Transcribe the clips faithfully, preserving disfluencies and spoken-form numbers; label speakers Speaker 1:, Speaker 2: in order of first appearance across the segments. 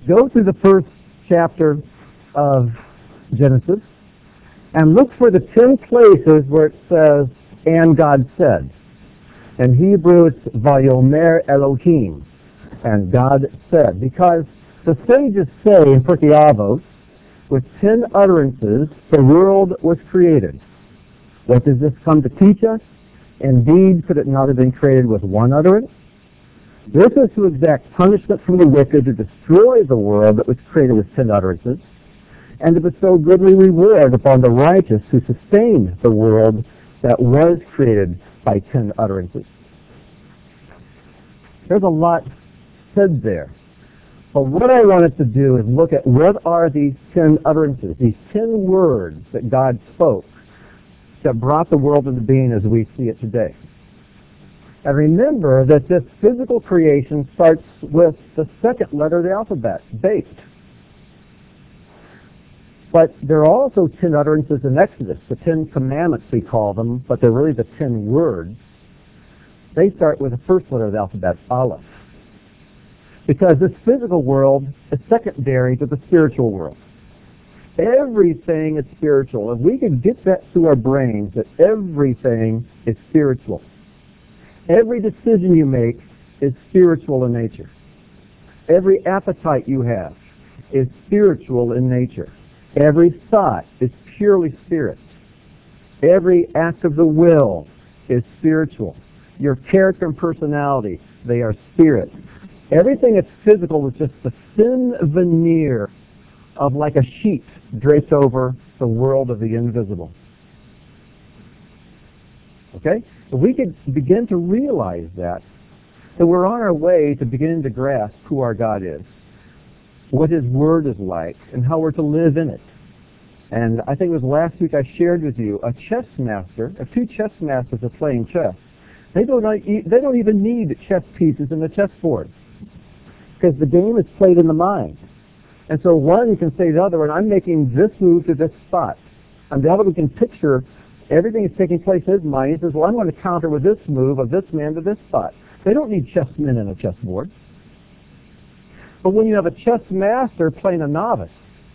Speaker 1: go through the first chapter of Genesis and look for the ten places where it says, and God said. In Hebrew, it's Vayomer Elohim, and God said. Because the sages say in Pirkei Avos, with ten utterances, the world was created. What does this come to teach us? Indeed, could it not have been created with one utterance? This is to exact punishment from the wicked, to destroy the world that was created with ten utterances, and to bestow goodly reward upon the righteous who sustain the world that was created by ten utterances. There's a lot said there. But what I wanted to do is look at what are these ten utterances, these ten words that God spoke that brought the world into being as we see it today. And remember that this physical creation starts with the second letter of the alphabet, Beit. But there are also ten utterances in Exodus, the Ten Commandments we call them, but they're really the ten words. They start with the first letter of the alphabet, Aleph. Because this physical world is secondary to the spiritual world. Everything is spiritual. If we could get that through our brains, that everything is spiritual. Every decision you make is spiritual in nature. Every appetite you have is spiritual in nature. Every thought is purely spirit. Every act of the will is spiritual. Your character and personality, they are spirit. Everything that's physical is just the thin veneer of like a sheet draped over the world of the invisible. Okay? If we could begin to realize that, that we're on our way to beginning to grasp who our God is, what His Word is like, and how we're to live in it. And I think it was last week I shared with you a chess master, if two chess masters are playing chess, they don't, they don't even need chess pieces in the chessboard, because the game is played in the mind. And so one can say to the other, and I'm making this move to this spot. And the other one can picture everything is taking place in his mind. He says, well, I'm going to counter with this move of this man to this spot. They don't need chessmen in a chessboard. But when you have a chess master playing a novice,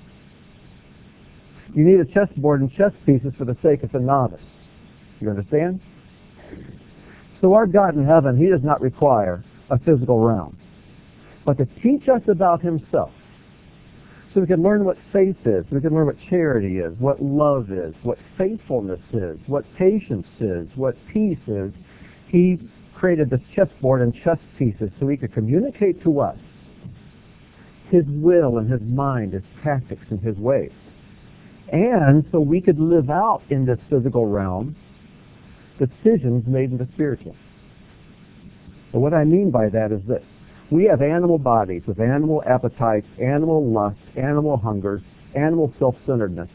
Speaker 1: you need a chessboard and chess pieces for the sake of the novice. You understand? So our God in heaven, He does not require a physical realm, but to teach us about Himself, so we can learn what faith is, we can learn what charity is, what love is, what faithfulness is, what patience is, what peace is. He created this chessboard and chess pieces so He could communicate to us His will and His mind, His tactics and His ways. And so we could live out in this physical realm decisions made in the spiritual. So what I mean by that is this. We have animal bodies with animal appetites, animal lusts, animal hungers, animal self-centeredness.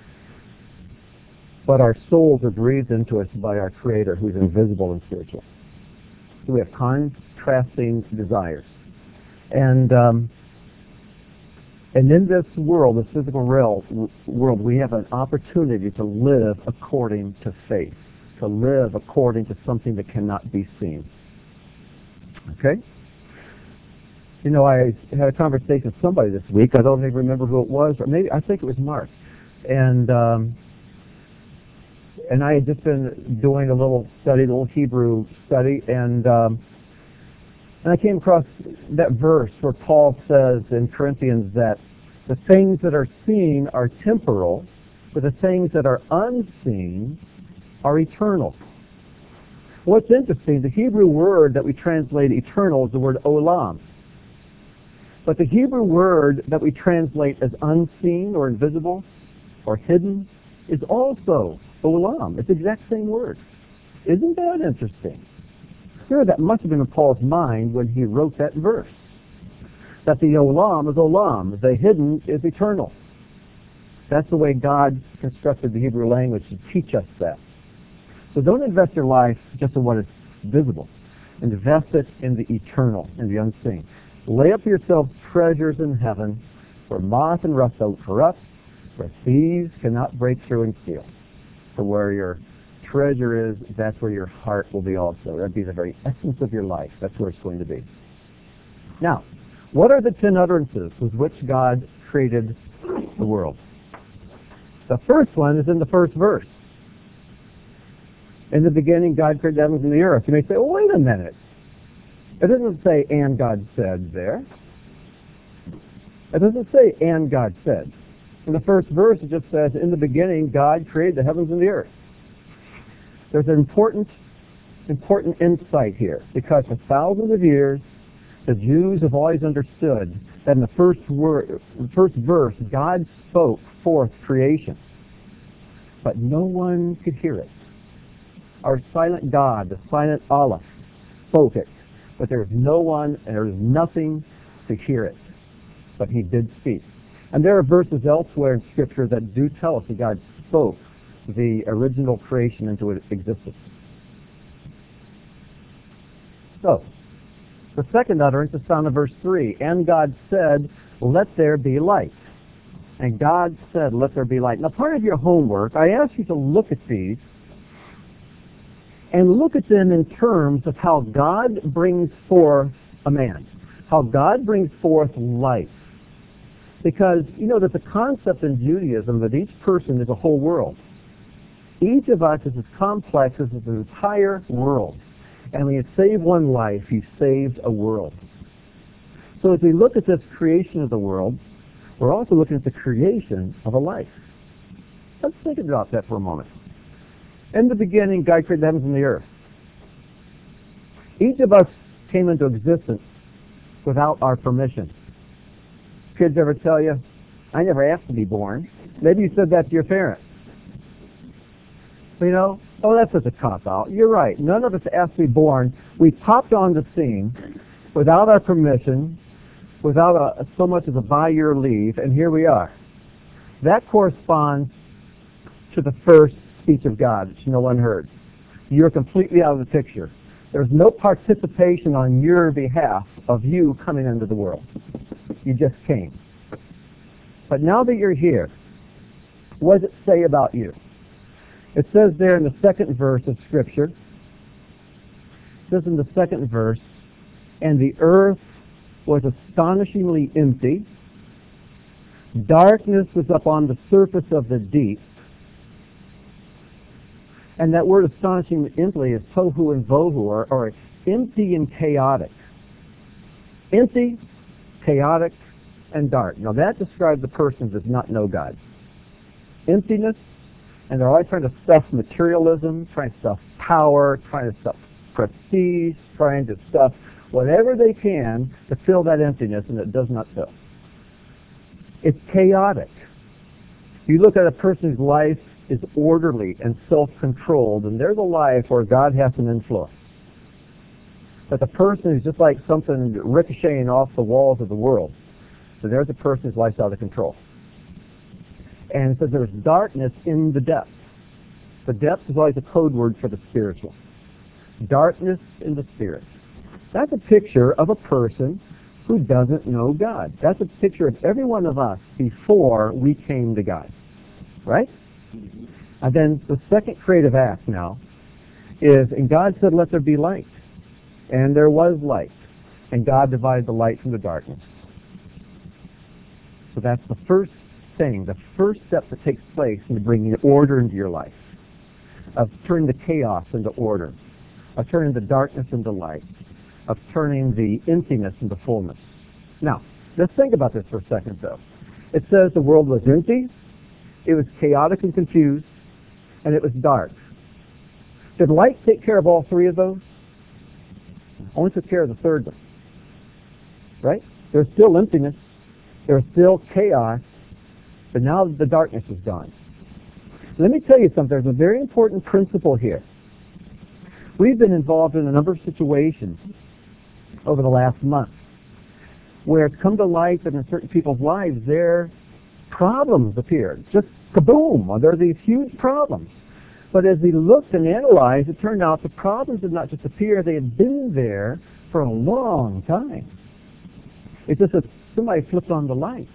Speaker 1: But our souls are breathed into us by our Creator, who's invisible and spiritual. So we have contrasting desires. And um, and in this world, this physical real, world, we have an opportunity to live according to faith, to live according to something that cannot be seen. Okay? You know, I had a conversation with somebody this week. I don't even remember who it was, or maybe I think it was Mark. And um, and I had just been doing a little study, a little Hebrew study, and um, and I came across that verse where Paul says in Corinthians that the things that are seen are temporal, but the things that are unseen are eternal. What's interesting, the Hebrew word that we translate eternal is the word olam. But the Hebrew word that we translate as unseen or invisible or hidden is also olam. It's the exact same word. Isn't that interesting? Sure, that must have been in Paul's mind when he wrote that verse. That the olam is olam, the hidden is eternal. That's the way God constructed the Hebrew language to teach us that. So don't invest your life just in what is visible. Invest it in the eternal, in the unseen. Lay up for yourselves treasures in heaven, where moth and rust don't corrupt, where thieves cannot break through and steal. For where your treasure is, that's where your heart will be also. That'd be the very essence of your life. That's where it's going to be. Now, What are the ten utterances with which God created the world? The first one is in the first verse. In the beginning, God created the heavens and the earth. You may say, oh, wait a minute. It doesn't say, and God said there. It doesn't say, and God said. In the first verse, it just says, in the beginning, God created the heavens and the earth. There's an important, important insight here, because for thousands of years, the Jews have always understood that in the first word, the first verse, God spoke forth creation, but no one could hear it. Our silent God, the silent Aleph, spoke it, but there is no one and there is nothing to hear it. But he did speak. And there are verses elsewhere in Scripture that do tell us that God spoke the original creation into existence. So, the second utterance is found in verse three. And God said, let there be light. And God said, let there be light. Now, part of your homework, I ask you to look at these and look at them in terms of how God brings forth a man, how God brings forth life. Because, you know, there's a concept in Judaism that each person is a whole world. Each of us is as complex as the entire world. And when you save one life, you've saved a world. So as we look at this creation of the world, we're also looking at the creation of a life. Let's think about that for a moment. In the beginning, God created the heavens and the earth. Each of us came into existence without our permission. Kids ever tell you, I never asked to be born? Maybe you said that to your parents. You know, oh, that's such a cop-out. You're right. None of us asked to be born. We popped on the scene without our permission, without a, so much as a by your leave, and here we are. That corresponds to the first speech of God, which no one heard. You're completely out of the picture. There's no participation on your behalf of you coming into the world. You just came. But now that you're here, what does it say about you? It says there in the second verse of Scripture, it says in the second verse, and the earth was astonishingly empty. Darkness was upon the surface of the deep. And that word astonishingly empty is tohu and vohu, or, or empty and chaotic. Empty, chaotic, and dark. Now that describes a person who does not know God. Emptiness, and they're always trying to stuff materialism, trying to stuff power, trying to stuff prestige, trying to stuff whatever they can to fill that emptiness, and it does not fill. It's chaotic. You look at a person's life is orderly and self-controlled, and there's a life where God has an influence. But the person is just like something ricocheting off the walls of the world. So there's a person whose life's out of control. And so there's darkness in the depths. The depths is always a code word for the spiritual. Darkness in the spirit. That's a picture of a person who doesn't know God. That's a picture of every one of us before we came to God. Right? And then the second creative act now is, and God said, let there be light. And there was light. And God divided the light from the darkness. So that's the first thing, the first step that takes place in bringing order into your life, of turning the chaos into order, of turning the darkness into light, of turning the emptiness into fullness. Now, let's think about this for a second, though. It says the world was empty, it was chaotic and confused, and it was dark. Did light take care of all three of those? Only took care of the third one. Right? There's still emptiness. There's still chaos. But now the darkness is gone. Let me tell you something. There's a very important principle here. We've been involved in a number of situations over the last month where it's come to light that in certain people's lives their problems appeared. Just kaboom! There are these huge problems. But as we looked and analyzed, it turned out the problems did not just appear. They had been there for a long time. It's just that somebody flipped on the light.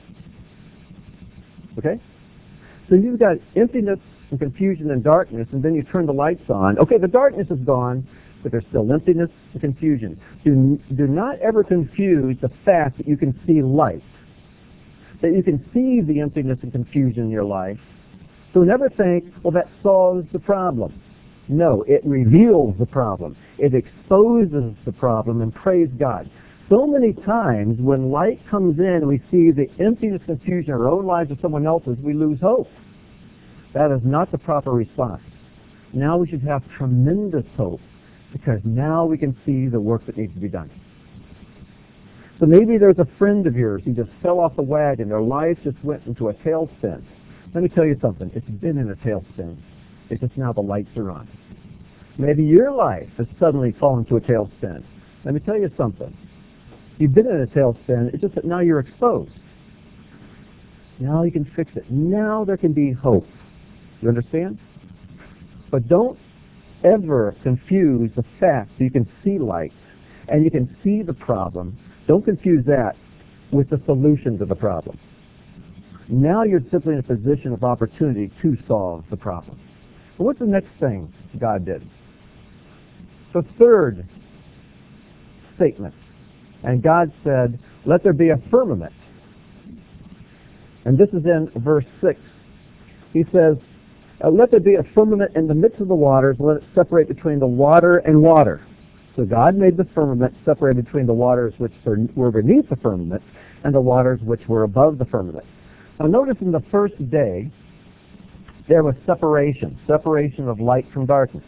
Speaker 1: Okay? So you've got emptiness and confusion and darkness, and then you turn the lights on. Okay, the darkness is gone, but there's still emptiness and confusion. Do, do not ever confuse the fact that you can see light, that you can see the emptiness and confusion in your life. So never think, well, that solves the problem. No, it reveals the problem. It exposes the problem, and praise God. So many times when light comes in and we see the emptiness, confusion in our own lives or someone else's, we lose hope. That is not the proper response. Now we should have tremendous hope, because now we can see the work that needs to be done. So maybe there's a friend of yours who just fell off the wagon. Their life just went into a tailspin. Let me tell you something. It's been in a tailspin. It's just now the lights are on. Maybe your life has suddenly fallen into a tailspin. Let me tell you something. You've been in a tailspin. It's just that now you're exposed. Now you can fix it. Now there can be hope. You understand? But don't ever confuse the fact that you can see light and you can see the problem. Don't confuse that with the solution to the problem. Now you're simply in a position of opportunity to solve the problem. But what's the next thing God did? The third statement. And God said, let there be a firmament. And this is in verse six. He says, let there be a firmament in the midst of the waters, let it separate between the water and water. So God made the firmament separate between the waters which were beneath the firmament and the waters which were above the firmament. Now notice in the first day, there was separation, separation of light from darkness.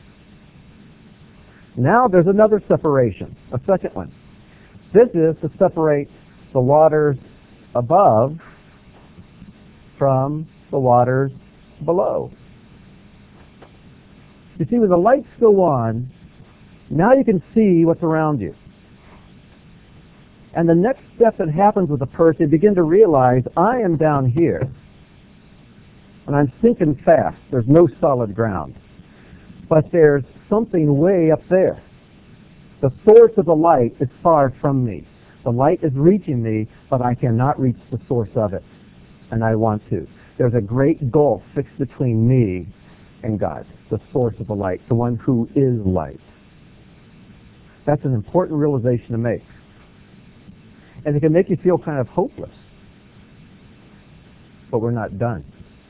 Speaker 1: Now there's another separation, a second one. This is to separate the waters above from the waters below. You see, when the lights go on, now you can see what's around you. And the next step that happens with a person, you begin to realize, I am down here, and I'm sinking fast. There's no solid ground. But there's something way up there. The source of the light is far from me. The light is reaching me, but I cannot reach the source of it, and I want to. There's a great gulf fixed between me and God, the source of the light, the one who is light. That's an important realization to make. And it can make you feel kind of hopeless. But we're not done.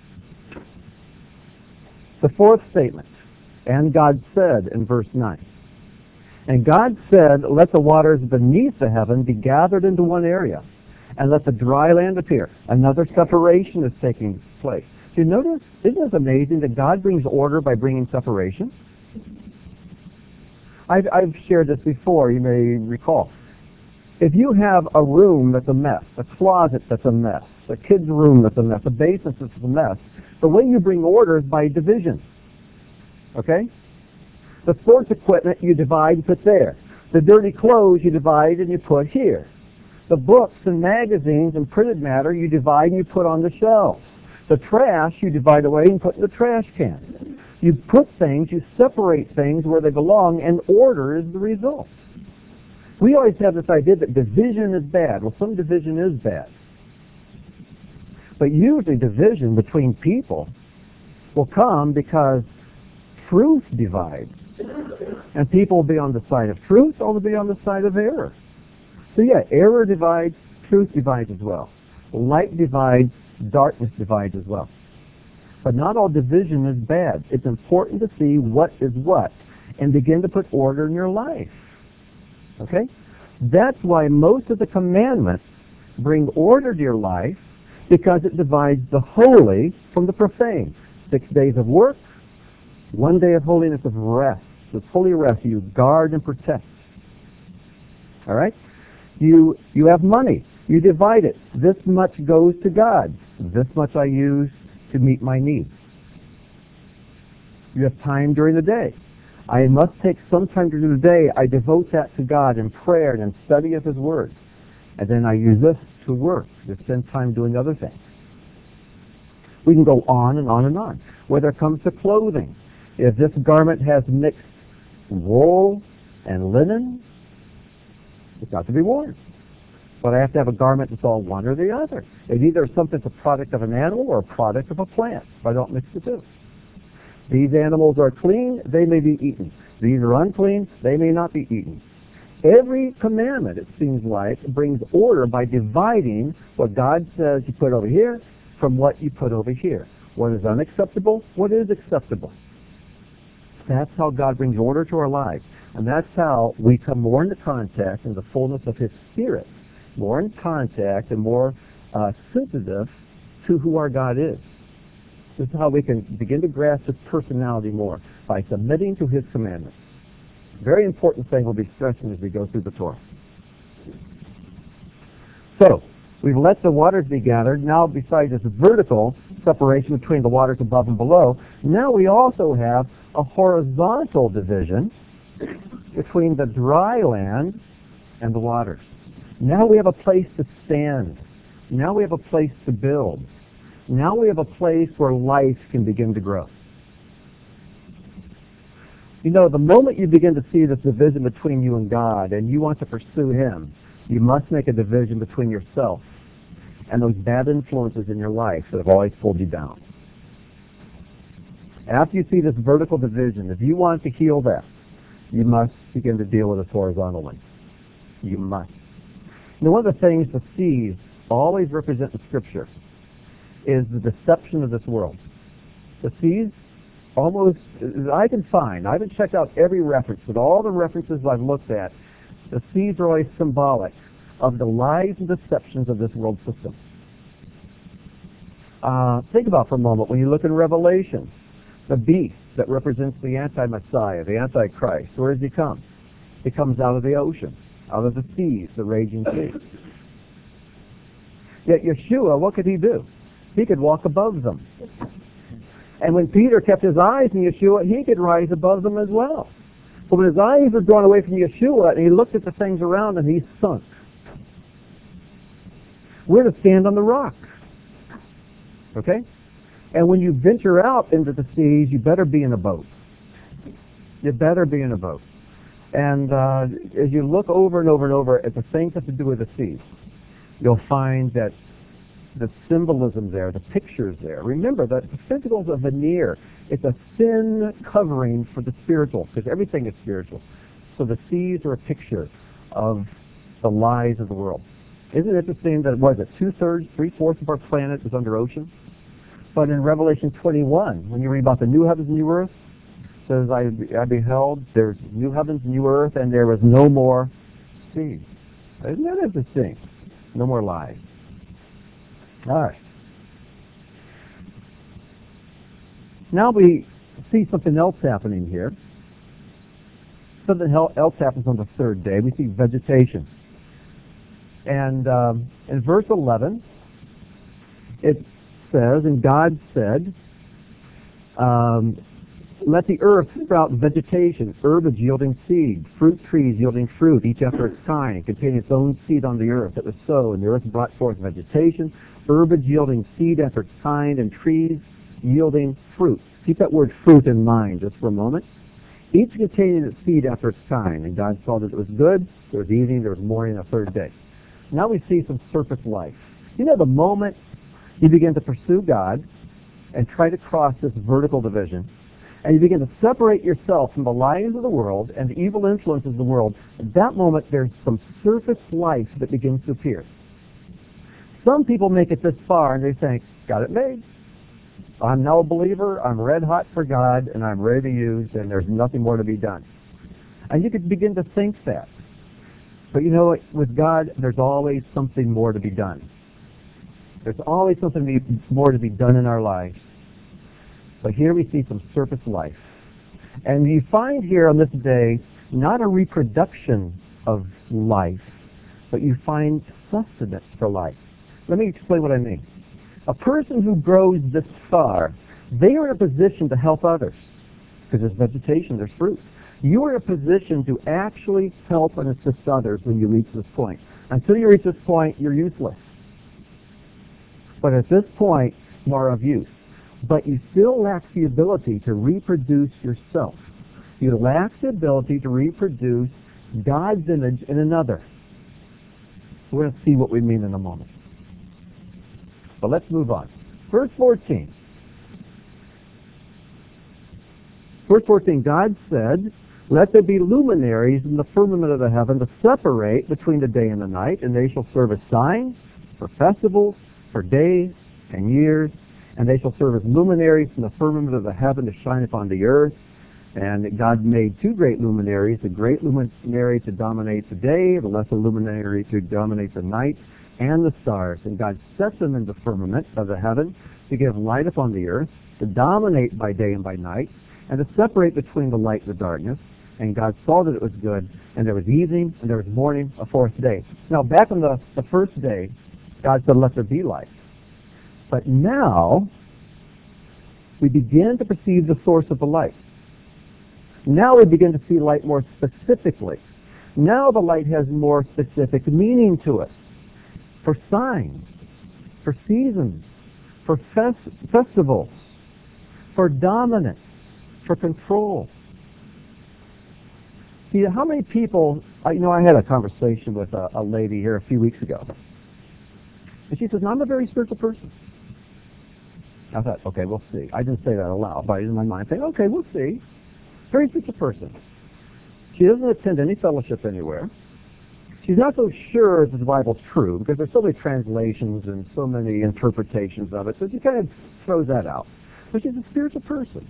Speaker 1: The fourth statement, and God said in verse nine, and God said, let the waters beneath the heaven be gathered into one area, and let the dry land appear. Another separation is taking place. Do you notice, isn't it amazing that God brings order by bringing separation? I've, I've shared this before, you may recall. If you have a room that's a mess, a closet that's a mess, a kid's room that's a mess, a basement that's a mess, the way you bring order is by division. Okay? The sports equipment you divide and put there. The dirty clothes you divide and you put here. The books and magazines and printed matter you divide and you put on the shelves. The trash you divide away and put in the trash can. You put things, you separate things where they belong, and order is the result. We always have this idea that division is bad. Well, some division is bad. But usually division between people will come because truth divides. And people will be on the side of truth or they'll be on the side of error. So yeah, error divides, truth divides as well. Light divides, darkness divides as well. But not all division is bad. It's important to see what is what and begin to put order in your life. Okay? That's why most of the commandments bring order to your life, because it divides the holy from the profane. Six days of work, one day of holiness of rest. This holy rest you guard and protect. All right? You, you have money. You divide it. This much goes to God. This much I use to meet my needs. You have time during the day. I must take some time during the day. I devote that to God in prayer and in study of His Word. And then I use this to work, to spend time doing other things. We can go on and on and on. Whether it comes to clothing, if this garment has mixed wool and linen, it's got to be worn. But I have to have a garment that's all one or the other. It's either something that's a product of an animal or a product of a plant. But I don't mix the two. These animals are clean, they may be eaten. These are unclean, they may not be eaten. Every commandment, it seems like, brings order by dividing what God says you put over here from what you put over here. What is unacceptable, what is acceptable. That's how God brings order to our lives. And that's how we come more into contact in the fullness of His Spirit, more in contact and more uh, sensitive to who our God is. This is how we can begin to grasp His personality more, by submitting to His commandments. Very important thing we'll be stressing as we go through the Torah. So, we've let the waters be gathered. Now, besides this vertical separation between the waters above and below, now we also have a horizontal division between the dry land and the waters. Now we have a place to stand. Now we have a place to build. Now we have a place where life can begin to grow. You know, the moment you begin to see this division between you and God and you want to pursue Him, you must make a division between yourself and those bad influences in your life that have always pulled you down. After you see this vertical division, if you want to heal that, you must begin to deal with it horizontally. You must. Now, one of the things the seas always represent in Scripture is the deception of this world. The seas, almost, I can find, I haven't checked out every reference, but all the references I've looked at, the seas are always symbolic of the lies and deceptions of this world system. Uh, think about for a moment, when you look in Revelation, the beast that represents the anti-Messiah, the Antichrist, where does he come? He comes out of the ocean, out of the seas, the raging sea. Yet Yeshua, what could he do? He could walk above them. And when Peter kept his eyes on Yeshua, he could rise above them as well. But when his eyes were drawn away from Yeshua and he looked at the things around him, he sunk. We're to stand on the rock. Okay? And when you venture out into the seas, you better be in a boat. You better be in a boat. And uh, as you look over and over and over at the things that have to do with the seas, you'll find that the symbolism there, the pictures there. Remember that the physical is a veneer. It's a thin covering for the spiritual, because everything is spiritual. So the seas are a picture of the lies of the world. Isn't it interesting that, what is it, two-thirds, three-fourths of our planet is under ocean? But in Revelation twenty-one, when you read about the new heavens and new earth, it says, I, I beheld, there's new heavens and new earth, and there was no more sea. Isn't that interesting? No more lies. All right. Now we see something else happening here. Something else happens on the third day. We see vegetation. And um, in verse eleven, it says, and God said, um, let the earth sprout vegetation, herbage yielding seed, fruit trees yielding fruit, each after its kind, and containing its own seed on the earth. It was so, and the earth brought forth vegetation, herbage yielding seed after its kind, and trees yielding fruit. Keep that word fruit in mind just for a moment. Each containing its seed after its kind, and God saw that it was good. There was evening, there was morning, a third day. Now we see some surface life. You know, the moment you begin to pursue God and try to cross this vertical division, and you begin to separate yourself from the lies of the world and the evil influences of the world, at that moment there's some surface life that begins to appear. Some people make it this far and they think, got it made. I'm now a believer, I'm red hot for God, and I'm ready to use, and there's nothing more to be done. And you could begin to think that. But you know what? With God, there's always something more to be done. There's always something more to be done in our lives. But here we see some surface life. And you find here on this day, not a reproduction of life, but you find sustenance for life. Let me explain what I mean. A person who grows this far, they are in a position to help others. Because there's vegetation, there's fruit. You are in a position to actually help and assist others when you reach this point. Until you reach this point, you're useless. But at this point, you are of use. But you still lack the ability to reproduce yourself. You lack the ability to reproduce God's image in another. We're going to see what we mean in a moment. But let's move on. Verse fourteen. Verse fourteen, God said, let there be luminaries in the firmament of the heaven to separate between the day and the night, and they shall serve as signs for festivals, for days and years, and they shall serve as luminaries in the firmament of the heaven to shine upon the earth. And God made two great luminaries, a great luminary to dominate the day, the lesser luminary to dominate the night, and the stars. And God set them in the firmament of the heaven to give light upon the earth, to dominate by day and by night, and to separate between the light and the darkness. And God saw that it was good, and there was evening, and there was morning, a fourth day. Now, back on the, the first day, God said, let there be light. But now, we begin to perceive the source of the light. Now we begin to see light more specifically. Now the light has more specific meaning to it. For signs, for seasons, for fest- festivals, for dominance, for control. See, how many people, I, you know, I had a conversation with a, a lady here a few weeks ago. And she says, no, I'm a very spiritual person. I thought, okay, we'll see. I didn't say that aloud, but in my mind, saying, okay, we'll see. Very spiritual person. She doesn't attend any fellowship anywhere. She's not so sure that the Bible's true, because there's so many translations and so many interpretations of it, so she kind of throws that out. But she's a spiritual person.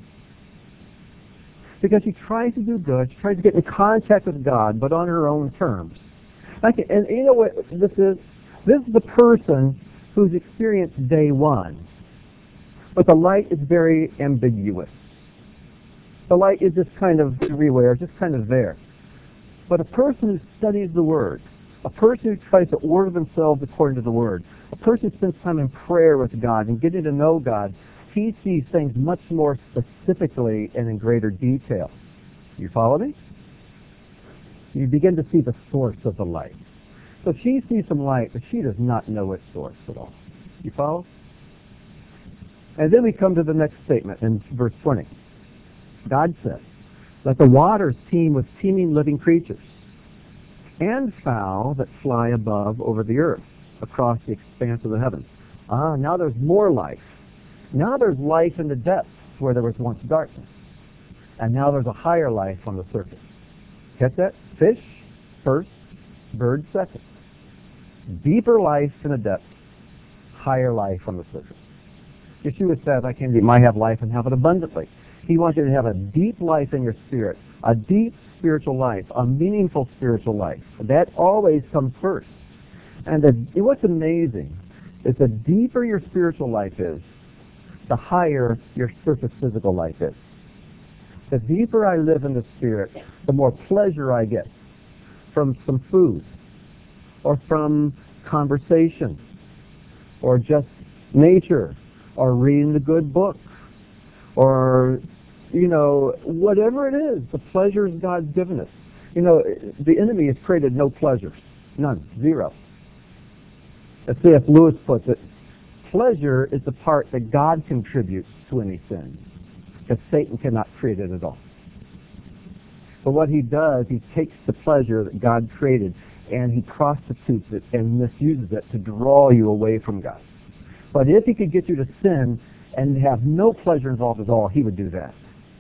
Speaker 1: Because she tries to do good, she tries to get in contact with God, but on her own terms. Like, and you know what this is? This is the person who's experienced day one. But the light is very ambiguous. The light is just kind of everywhere, just kind of there. But a person who studies the Word, a person who tries to order themselves according to the Word, a person who spends time in prayer with God and getting to know God, he sees things much more specifically and in greater detail. You follow me? You begin to see the source of the light. So she sees some light, but she does not know its source at all. You follow? And then we come to the next statement in verse twenty. God said, let the waters teem with teeming living creatures, and fowl that fly above over the earth, across the expanse of the heavens. Ah, now there's more life. Now there's life in the depths where there was once darkness. And now there's a higher life on the surface. Get that? Fish first, bird second. Deeper life in the depths, higher life on the surface. Yeshua says, I came that you might have life and have it abundantly. He wants you to have a deep life in your spirit, a deep spiritual life, a meaningful spiritual life. That always comes first. And the, what's amazing is the deeper your spiritual life is, the higher your surface physical life is. The deeper I live in the Spirit, the more pleasure I get from some food, or from conversation, or just nature, or reading the good book, or, you know, whatever it is, the pleasures God's given us. You know, the enemy has created no pleasures. None. Zero. As C F Lewis puts it, pleasure is the part that God contributes to any sin, because Satan cannot create it at all. But what he does, he takes the pleasure that God created and he prostitutes it and misuses it to draw you away from God. But if he could get you to sin and have no pleasure involved at all, he would do that.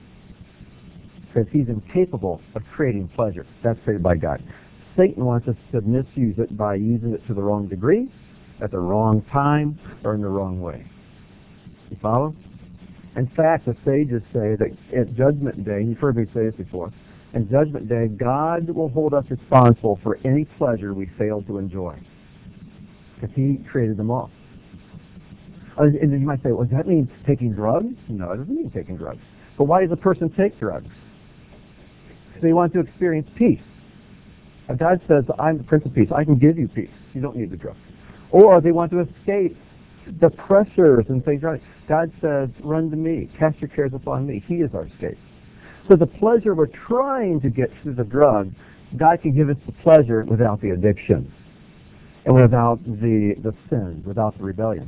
Speaker 1: Because he's incapable of creating pleasure. That's created by God. Satan wants us to misuse it by using it to the wrong degree, at the wrong time, or in the wrong way. You follow? In fact, the sages say that at Judgment Day, you've heard me say this before, in Judgment Day, God will hold us responsible for any pleasure we fail to enjoy. Because he created them all. And you might say, well, does that mean taking drugs? No, it doesn't mean taking drugs. But why does a person take drugs? Because they want to experience peace. And God says, I'm the Prince of Peace. I can give you peace. You don't need the drugs. Or they want to escape the pressures and things. God says, run to me. Cast your cares upon me. He is our escape. So the pleasure we're trying to get through the drug, God can give us the pleasure without the addiction and without the, the sin, without the rebellion.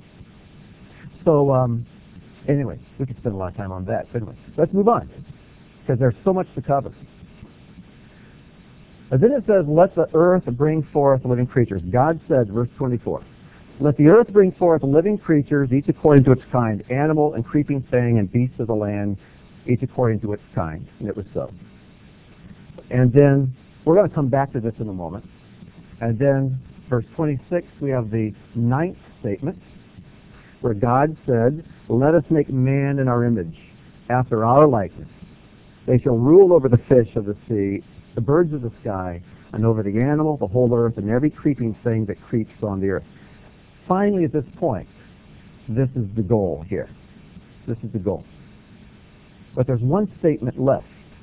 Speaker 1: So um, anyway, we could spend a lot of time on that. But anyway, let's move on, because there's so much to cover. And then it says, let the earth bring forth living creatures. God said, verse twenty-four, let the earth bring forth living creatures, each according to its kind, animal and creeping thing and beast of the land, each according to its kind, and it was so. And then, we're going to come back to this in a moment. And then, verse twenty-six, we have the ninth statement, where God said, let us make man in our image, after our likeness. They shall rule over the fish of the sea, the birds of the sky, and over the animal, the whole earth, and every creeping thing that creeps on the earth. Finally, at this point, this is the goal here. This is the goal. But there's one statement left,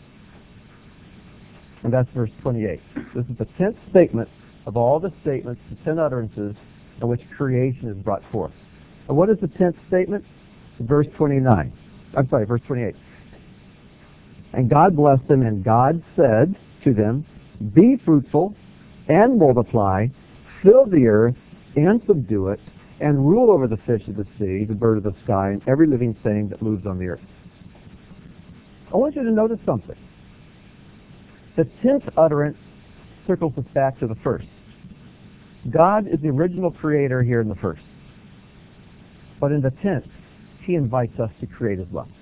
Speaker 1: and that's verse twenty-eight. This is the tenth statement of all the statements, the ten utterances in which creation is brought forth. And what is the tenth statement? Verse twenty-nine. I'm sorry, verse twenty-eight. And God blessed them, and God said to them, be fruitful and multiply, fill the earth and subdue it, and rule over the fish of the sea, the bird of the sky, and every living thing that moves on the earth. I want you to notice something. The tenth utterance circles us back to the first. God is the original creator here in the first. But in the tenth, he invites us to create as well.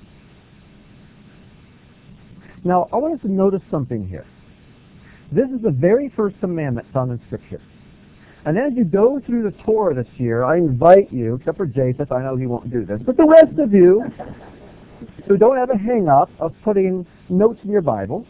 Speaker 1: Now, I want us to notice something here. This is the very first commandment found in Scripture. And as you go through the Torah this year, I invite you, except for Japheth, I know he won't do this, but the rest of you who don't have a hang-up of putting notes in your Bible,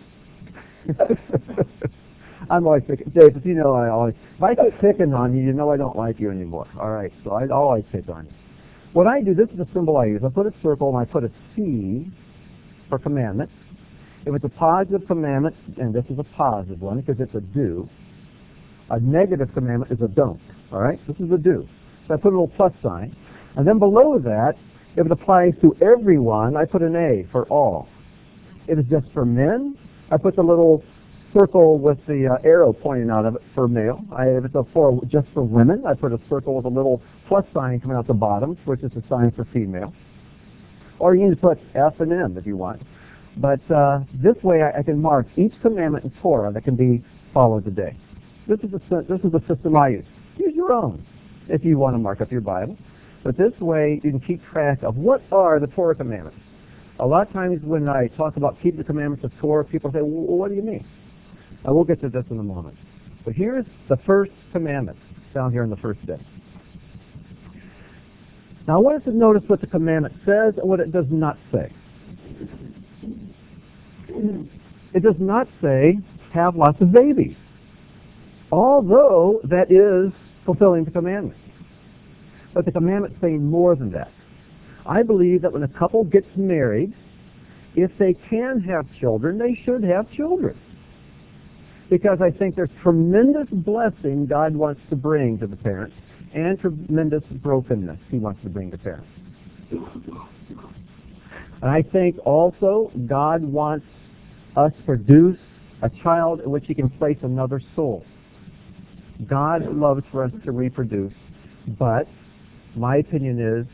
Speaker 1: I'm always picking, Japheth, you know I always, if I quit picking on you, you know I don't like you anymore. All right, so I always pick on you. What I do, this is a symbol I use. I put a circle and I put a C for commandment. If it's a positive commandment, and this is a positive one because it's a do, a negative commandment is a don't. All right? This is a do. So I put a little plus sign. And then below that, if it applies to everyone, I put an A for all. If it's just for men, I put the little circle with the uh, arrow pointing out of it for male. I, if it's a for just for women, I put a circle with a little plus sign coming out the bottom, which is a sign for female. Or you can put F and M if you want. But uh, this way I, I can mark each commandment in Torah that can be followed today. This is, a, this is the system I use. Use your own if you want to mark up your Bible. But this way you can keep track of what are the Torah commandments. A lot of times when I talk about keep the commandments of Torah, people say, well, what do you mean? I will get to this in a moment. But here's the first commandment found here in the first day. Now I want us to notice what the commandment says and what it does not say. It does not say have lots of babies, although that is fulfilling the commandment. But the commandment's saying more than that. I believe that when a couple gets married, if they can have children, they should have children. Because I think there's tremendous blessing God wants to bring to the parents and tremendous brokenness he wants to bring to parents. And I think also God wants us to produce a child in which he can place another soul. God loves for us to reproduce, but my opinion is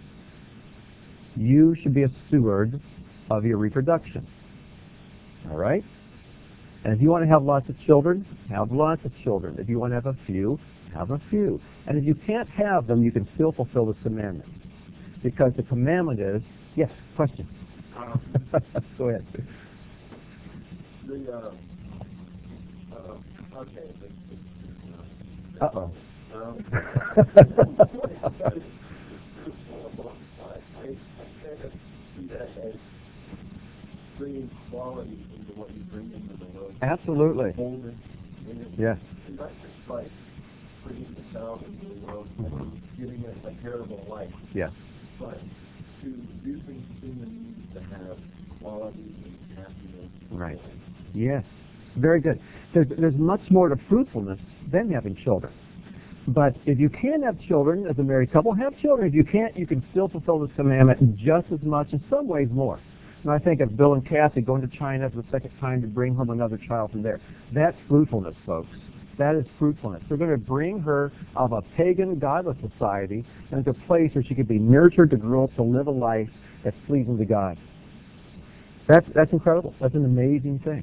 Speaker 1: you should be a steward of your reproduction. All right? And if you want to have lots of children, have lots of children. If you want to have a few, have a few. And if you can't have them, you can still fulfill this commandment. Because the commandment is, yes, question. Um, Go ahead.
Speaker 2: The, uh, uh, okay.
Speaker 1: Uh, Uh-oh.
Speaker 2: Um, bringing quality into what you bring into the world.
Speaker 1: Absolutely.
Speaker 2: Wholeness in it.
Speaker 1: Yes.
Speaker 2: It's not just like bringing the sound into the world and giving it a terrible life.
Speaker 1: Yes.
Speaker 2: But to do things human needs to have quality and happiness.
Speaker 1: Right. Yes. Very good. There's, there's much more to fruitfulness than having children. But if you can have children as a married couple, have children. If you can't, you can still fulfill this commandment just as much, in some ways more. And I think of Bill and Kathy going to China for the second time to bring home another child from there. That's fruitfulness, folks. That is fruitfulness. They're going to bring her out of a pagan, godless society into a place where she could be nurtured to grow up to live a life that's pleasing to God. That's, that's incredible. That's an amazing thing.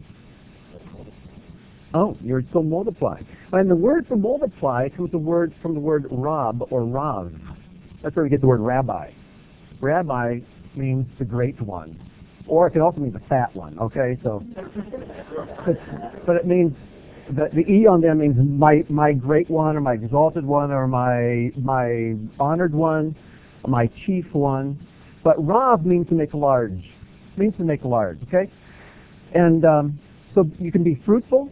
Speaker 1: Oh, you're still multiplying. And the word for multiply comes the word from the word rab or rav. That's where we get the word rabbi. Rabbi means the great one. Or it can also mean the fat one, okay? So, but, but it means, the, the E on them means my, my great one, or my exalted one, or my, my honored one, or my chief one. But Rav means to make large, means to make large, okay? And um, so you can be fruitful,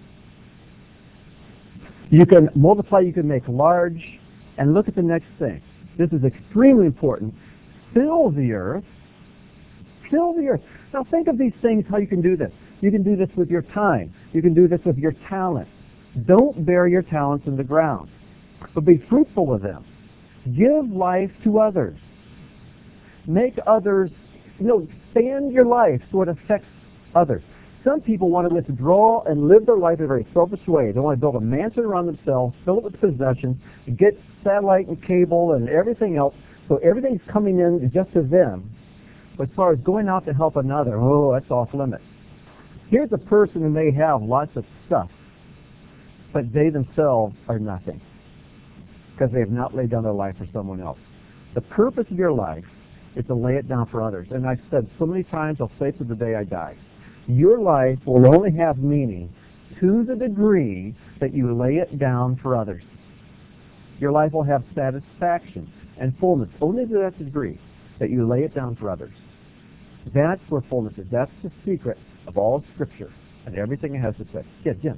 Speaker 1: you can multiply, you can make large, and look at the next thing. This is extremely important. Fill the earth. Fill the earth. Now think of these things, how you can do this. You can do this with your time. You can do this with your talent. Don't bury your talents in the ground, but be fruitful with them. Give life to others. Make others, you know, expand your life so it affects others. Some people want to withdraw and live their life in a very selfish way. They want to build a mansion around themselves, fill it with possessions, get satellite and cable and everything else, so everything's coming in just to them. But as far as going out to help another, oh, that's off limits. Here's a person who may have lots of stuff, but they themselves are nothing because they have not laid down their life for someone else. The purpose of your life is to lay it down for others. And I've said so many times, I'll say to the day I die, your life will only have meaning to the degree that you lay it down for others. Your life will have satisfaction and fullness only to that degree that you lay it down for others. That's where fullness is. That's the secret of all Scripture and everything it has to say. Yeah, Jim.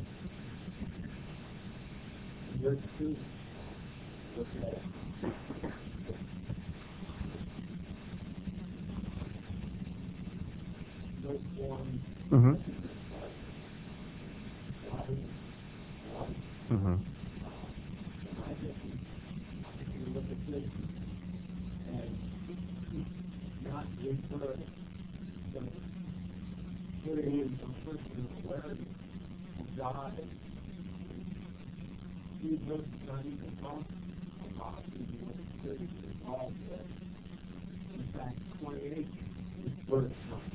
Speaker 2: Verse two. Look at it. Verse one.
Speaker 1: Mm-hmm. Mm-hmm.
Speaker 2: If you look at this and not refer the putting in some personal awareness of God, these verses not even talk about the Holy Spirit involved in. In fact, twenty-eight is verse.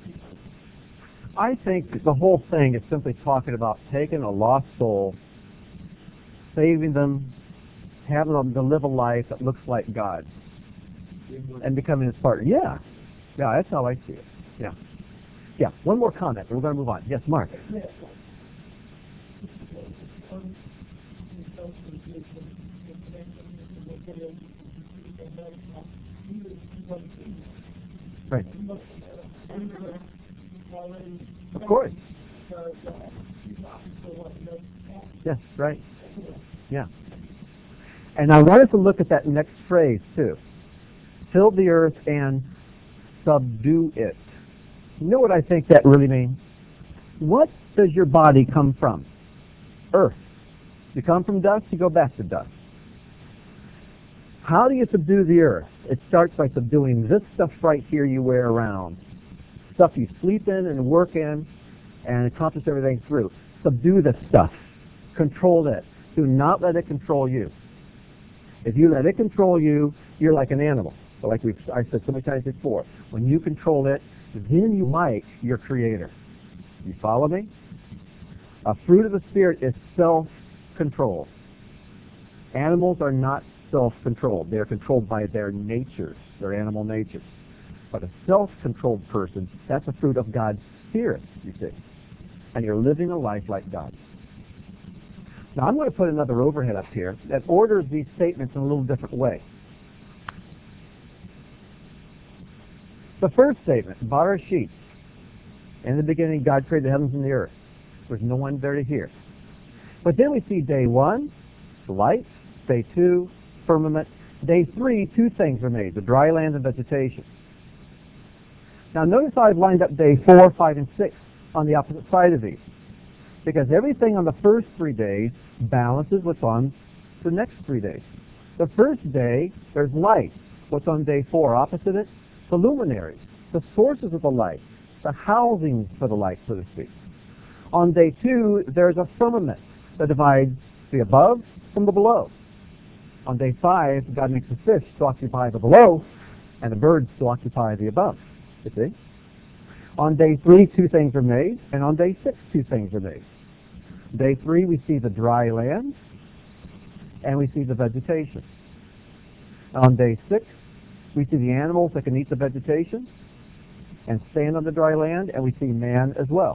Speaker 1: I think the whole thing is simply talking about taking a lost soul, saving them, having them to live a life that looks like God, and becoming His partner. Yeah, yeah, that's how I see it. Yeah, yeah. One more comment, and we're going to move on. Yes, Mark. Right. Of course. Yes, right. Yeah. And I want us to look at that next phrase, too. Fill the earth and subdue it. You know what I think that really means? What does your body come from? Earth. You come from dust, you go back to dust. How do you subdue the earth? It starts by subduing this stuff right here you wear around. Stuff you sleep in and work in and accomplish everything through. Subdue this stuff. Control it. Do not let it control you. If you let it control you, you're like an animal. But like we've, I said so many times before, when you control it, then you like your Creator. You follow me? A fruit of the Spirit is self-control. Animals are not self-controlled. They are controlled by their natures, their animal natures. But a self-controlled person, that's a fruit of God's Spirit, you see. And you're living a life like God. Now I'm going to put another overhead up here that orders these statements in a little different way. The first statement, Barashit. In the beginning, God created the heavens and the earth. There's no one there to hear. But then we see day one, light. Day two, firmament. Day three, two things are made, the dry land and vegetation. Now notice how I've lined up day four, five, and six on the opposite side of these. Because everything on the first three days balances what's on the next three days. The first day, there's light. What's on day four? Opposite it? The luminaries, the sources of the light, the housings for the light, so to speak. On day two, there's a firmament that divides the above from the below. On day five, God makes the fish to occupy the below and the birds to occupy the above. You see? On day three, two things are made, and on day six, two things are made. Day three, we see the dry land, and we see the vegetation. On day six, we see the animals that can eat the vegetation, and stand on the dry land, and we see man as well.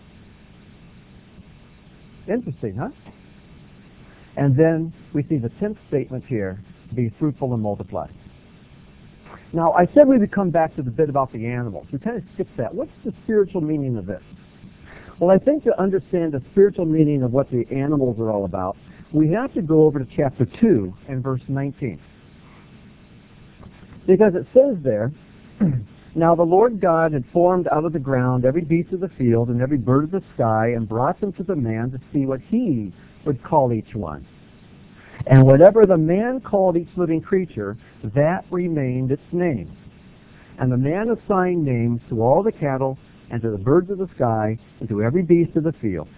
Speaker 1: Interesting, huh? And then we see the tenth statement here, be fruitful and multiply. Now, I said we would come back to the bit about the animals. We kind of skipped that. What's the spiritual meaning of this? Well, I think to understand the spiritual meaning of what the animals are all about, we have to go over to chapter two and verse nineteen. Because it says there, now the Lord God had formed out of the ground every beast of the field and every bird of the sky and brought them to the man to see what he would call each one. And whatever the man called each living creature, that remained its name. And the man assigned names to all the cattle and to the birds of the sky and to every beast of the field.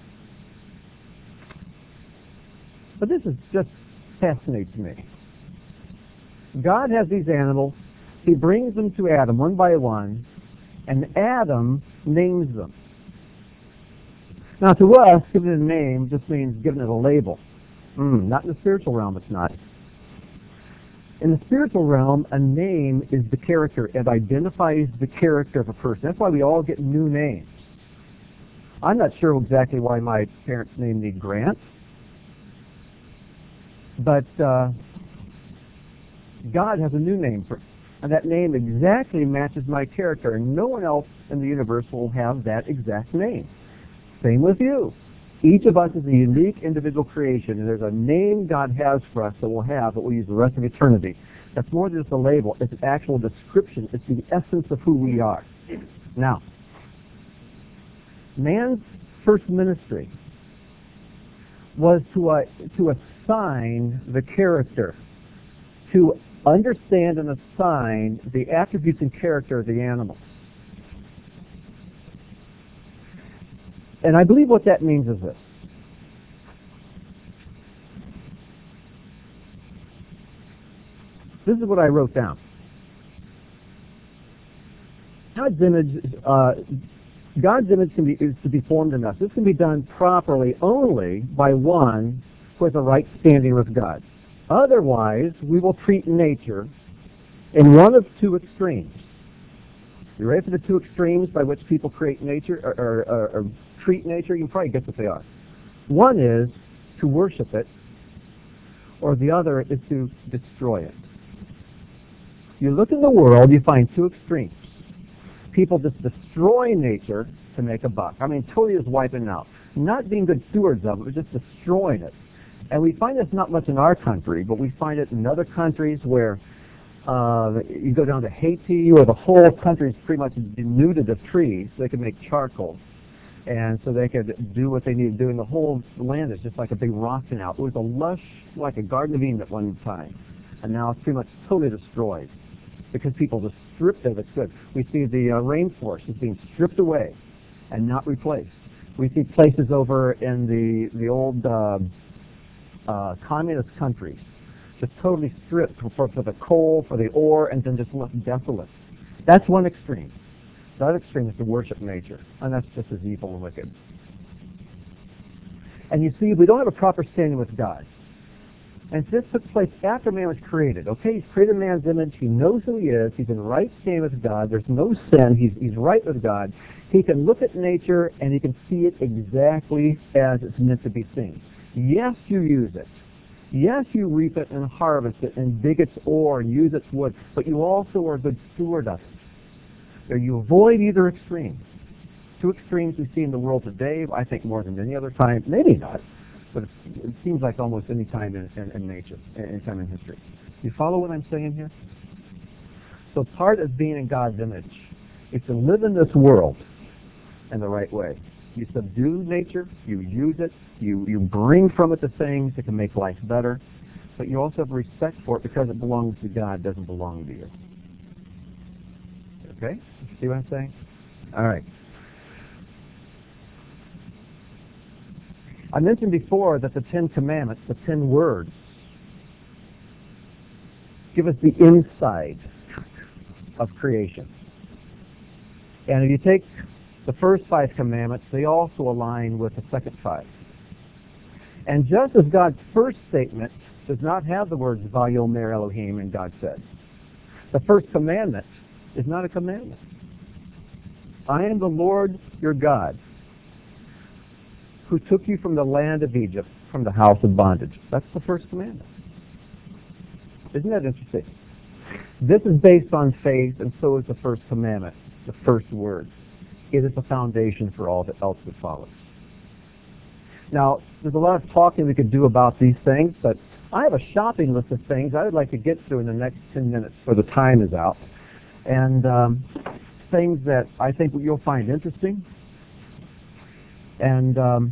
Speaker 1: But this is just fascinates me. God has these animals. He brings them to Adam one by one, and Adam names them. Now, to us, giving it a name just means giving it a label. Mm, not in the spiritual realm, it's not. In the spiritual realm, a name is the character. It identifies the character of a person. That's why we all get new names. I'm not sure exactly why my parents named me Grant, but uh, God has a new name for it. And that name exactly matches my character, and no one else in the universe will have that exact name. Same with you. Each of us is a unique individual creation, and there's a name God has for us that we'll have that we'll use the rest of eternity. That's more than just a label. It's an actual description. It's the essence of who we are. Now, man's first ministry was to, uh, to assign the character, to understand and assign the attributes and character of the animals. And I believe what that means is this. This is what I wrote down. God's image, uh, God's image can be, is to be formed in us. This can be done properly only by one who has a right standing with God. Otherwise, we will treat nature in one of two extremes. You ready for the two extremes by which people create nature or, or, or, or treat nature? You can probably guess what they are. One is to worship it, or the other is to destroy it. You look in the world, you find two extremes. People just destroy nature to make a buck. I mean, totally just wiping it out. Not being good stewards of it, but just destroying it. And we find this not much in our country, but we find it in other countries where uh, you go down to Haiti, where the whole country is pretty much denuded of trees, so they can make charcoal. And so they could do what they need to do, and the whole land is just like a big rotten out. It was a lush, like a Garden of Eden at one time, and now it's pretty much totally destroyed because people just stripped of its good. We see the uh, rainforest is being stripped away and not replaced. We see places over in the, the old uh, uh, communist countries just totally stripped for, for the coal, for the ore, and then just left desolate. That's one extreme. The other extreme is to worship nature, and that's just as evil and wicked. And you see, we don't have a proper standing with God. And this took place after man was created. Okay, he's created man's image. He knows who he is. He's in right standing with God. There's no sin. He's, he's right with God. He can look at nature, and he can see it exactly as it's meant to be seen. Yes, you use it. Yes, you reap it and harvest it and dig its ore and use its wood, but you also are a good steward of it. Or you avoid either extreme. Two extremes we see in the world today, I think more than any other time. Maybe not, but it, it seems like almost any time in, in, in nature, any time in history. You follow what I'm saying here? So part of being in God's image is to live in this world in the right way. You subdue nature, you use it, you, you bring from it the things that can make life better, but you also have respect for it because it belongs to God, doesn't belong to you. Okay? You see what I'm saying? All right. I mentioned before that the Ten Commandments, the ten words, give us the inside of creation. And if you take the first five commandments, they also align with the second five. And just as God's first statement does not have the words Vayomer Elohim, and God said, the first commandment is not a commandment. I am the Lord your God, who took you from the land of Egypt, from the house of bondage. That's the first commandment. Isn't that interesting? This is based on faith, and so is the first commandment, the first word. It is the foundation for all that else that follows. Now, there's a lot of talking we could do about these things, but I have a shopping list of things I would like to get through in the next ten minutes before the time is out. And um, things that I think you'll find interesting. And um,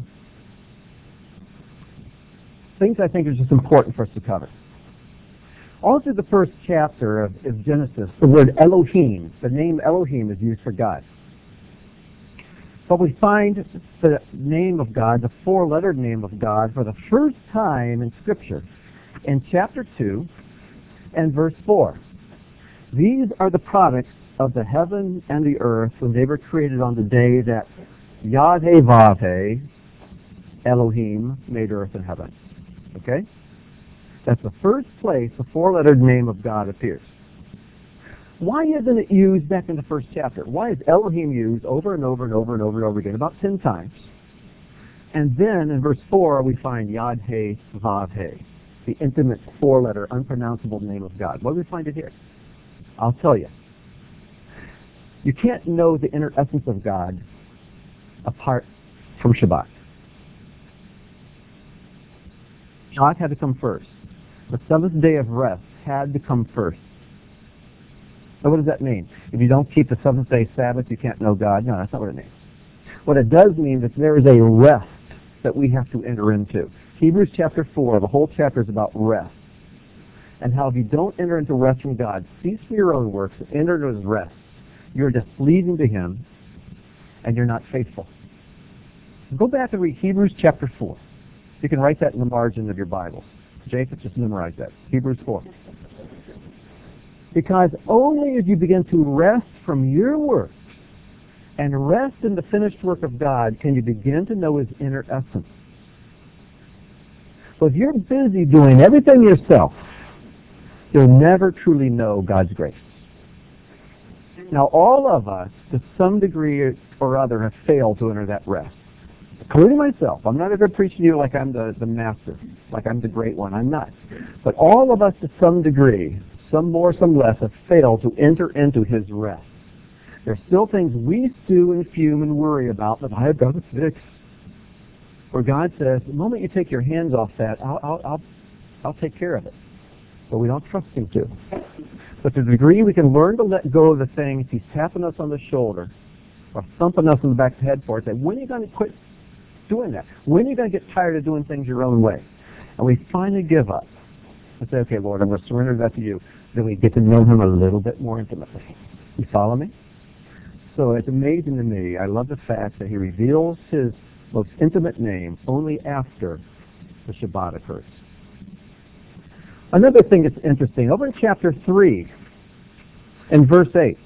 Speaker 1: things I think are just important for us to cover. All through the first chapter of, of Genesis, the word Elohim, the name Elohim is used for God. But we find the name of God, the four-lettered name of God, for the first time in Scripture in chapter two and verse four. These are the products of the heaven and the earth when they were created on the day that Yad-Heh-Vav-Heh, Elohim, made earth and heaven. Okay? That's the first place the four-lettered name of God appears. Why isn't it used back in the first chapter? Why is Elohim used over and over and over and over and over again, about ten times? And then in verse four we find Yad-Heh-Vav-Heh, the intimate four-letter, unpronounceable name of God. Why do we find it here? I'll tell you. You can't know the inner essence of God apart from Shabbat. Shabbat had to come first. The seventh day of rest had to come first. So what does that mean? If you don't keep the seventh day Sabbath, you can't know God? No, that's not what it means. What it does mean is there is a rest that we have to enter into. Hebrews chapter four, the whole chapter is about rest. And how if you don't enter into rest from God, cease from your own works and enter into His rest, you're displeasing to Him and you're not faithful. Go back and read Hebrews chapter four. You can write that in the margin of your Bibles. Jacob, just memorize that. Hebrews four. Because only as you begin to rest from your works and rest in the finished work of God can you begin to know His inner essence. So if you're busy doing everything yourself, you'll never truly know God's grace. Now, all of us, to some degree or other, have failed to enter that rest, including myself. I'm not ever preaching to you like I'm the, the master, like I'm the great one. I'm not. But all of us, to some degree, some more, some less, have failed to enter into His rest. There's still things we stew and fume and worry about that I've got to fix. Where God says, the moment you take your hands off that, I'll, I'll, I'll, I'll take care of it. But we don't trust Him to. But to the degree we can learn to let go of the things He's tapping us on the shoulder or thumping us in the back of the head for it, say, when are you going to quit doing that? When are you going to get tired of doing things your own way? And we finally give up and say, okay, Lord, I'm going to surrender that to you. Then we get to know Him a little bit more intimately. You follow me? So it's amazing to me. I love the fact that He reveals His most intimate name only after the Shabbat occurs. Another thing that's interesting, over in chapter three and verse eight.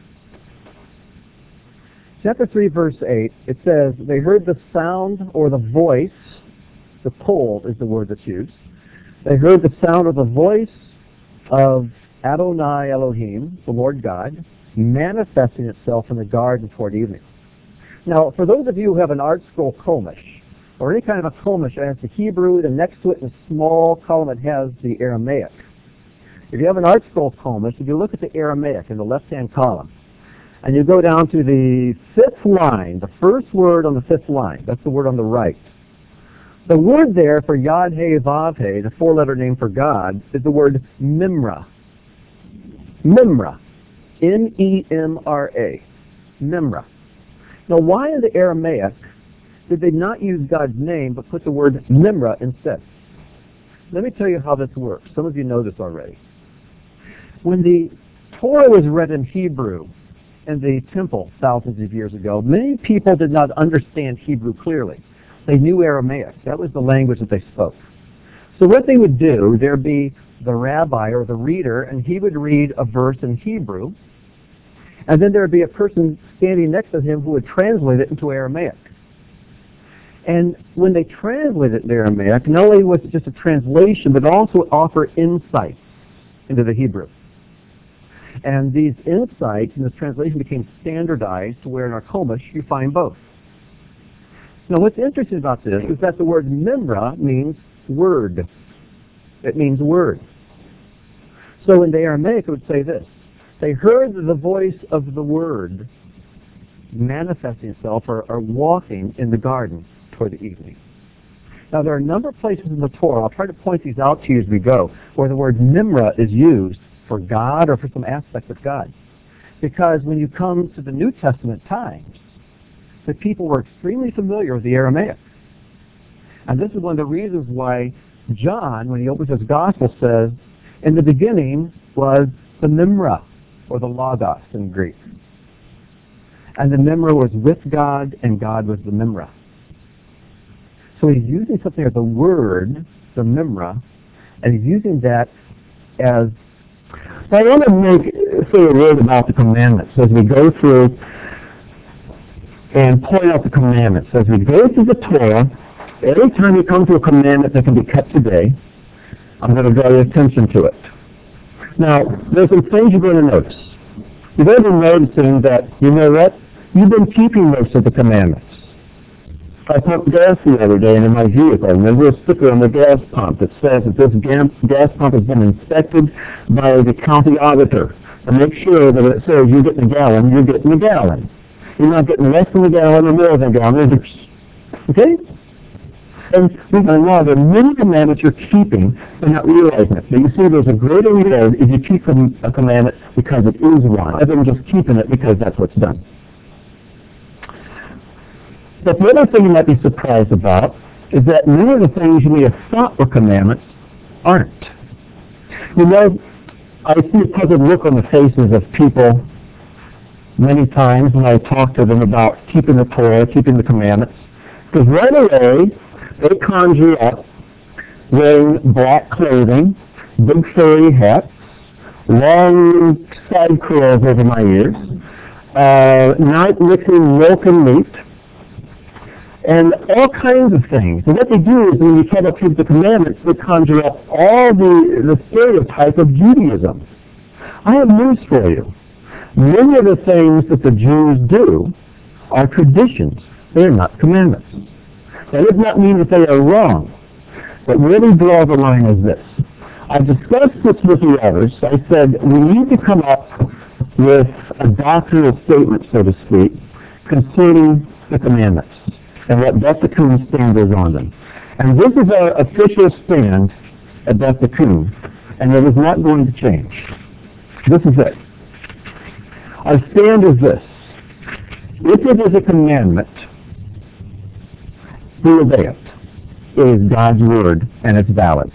Speaker 1: Chapter three, verse eight, it says, they heard the sound or the voice, the pole is the word that's used. They heard the sound of the voice of Adonai Elohim, the Lord God, manifesting itself in the garden toward evening. Now, for those of you who have an art scroll Chumash, or any kind of a Chumash that has the Hebrew, then next to it in a small column it has the Aramaic. If you have an art scroll Chumash, if you look at the Aramaic in the left-hand column, and you go down to the fifth line, the first word on the fifth line, that's the word on the right. The word there for Yad-Heh-Vav-Heh, the four-letter name for God, is the word Mimra. Mimra. M E M R A. Mimra. Now, why in the Aramaic did they not use God's name but put the word Mimra instead? Let me tell you how this works. Some of you know this already. When the Torah was read in Hebrew in the temple thousands of years ago, many people did not understand Hebrew clearly. They knew Aramaic. That was the language that they spoke. So what they would do, there'd be the rabbi or the reader, and he would read a verse in Hebrew, and then there would be a person standing next to him who would translate it into Aramaic. And when they translated it into Aramaic, not only was it just a translation, but also offer insight into the Hebrew. And these insights in this translation became standardized to where in our Chumash you find both. Now what's interesting about this is that the word Mimra means word. It means word. So in the Aramaic it would say this: they heard the voice of the word manifesting itself or, or walking in the garden toward the evening. Now there are a number of places in the Torah, I'll try to point these out to you as we go, where the word Mimra is used for God or for some aspect of God. Because when you come to the New Testament times, the people were extremely familiar with the Aramaic. And this is one of the reasons why John, when he opens his gospel, says, in the beginning was the Mimra, or the Logos in Greek. And the Mimra was with God, and God was the Mimra. So he's using something as the word, the Mimra, and he's using that as... So I want to make, say a word about the commandments as we go through and point out the commandments. As we go through the Torah, every time you come to a commandment that can be kept today, I'm going to draw your attention to it. Now, there's some things you're going to notice. You're going to be noticing that, you know what? You've been keeping most of the commandments. I pumped gas the other day in my vehicle, and there's a sticker on the gas pump that says that this gas pump has been inspected by the county auditor to make sure that it says you're getting a gallon, you're getting a gallon. You're not getting less than a gallon or more than a gallon. Okay? And we've got a law. There are many commandments you're keeping but not realizing it. But you see, there's a greater reward if you keep a commandment because it is one, rather than just keeping it because that's what's done. But the other thing you might be surprised about is that many of the things you may have thought were commandments aren't. You know, I see a puzzled look on the faces of people many times when I talk to them about keeping the Torah, keeping the commandments, because right away they conjure up wearing black clothing, big furry hats, long side curls over my ears, uh, not mixing milk and meat, and all kinds of things. And what they do is when you try to keep the commandments, they conjure up all the, the stereotype of Judaism. I have news for you. Many of the things that the Jews do are traditions. They are not commandments. That does not mean that they are wrong. But where they draw the line is this. I discussed this with the others. I said we need to come up with a doctrinal statement, so to speak, concerning the commandments and what Beth Coon's stand is on them. And this is our official stand at Beth Coon, and it is not going to change. This is it. Our stand is this. If it is a commandment, we obey it. It is God's word, and it's valid.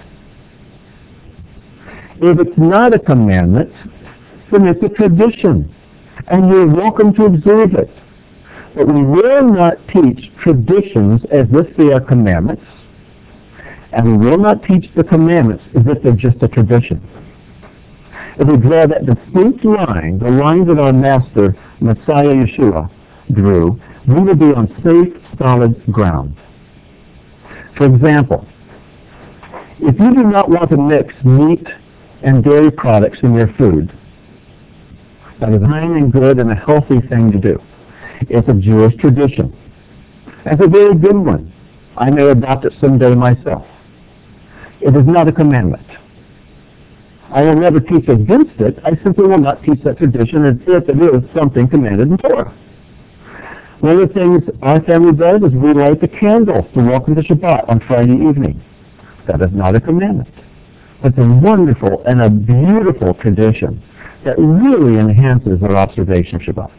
Speaker 1: If it's not a commandment, then it's a tradition, and you're welcome to observe it. But we will not teach traditions as if they are commandments, and we will not teach the commandments as if they're just a tradition. If we draw that distinct line, the line that our master, Messiah Yeshua, drew, we will be on safe, solid ground. For example, if you do not want to mix meat and dairy products in your food, that is fine and good and a healthy thing to do. It's a Jewish tradition. It's a very good one. I may adopt it someday myself. It is not a commandment. I will never teach against it. I simply will not teach that tradition as if it is something commanded in Torah. One of the things our family does is we light the candles to welcome the Shabbat on Friday evening. That is not a commandment. It's a wonderful and a beautiful tradition that really enhances our observation of Shabbat.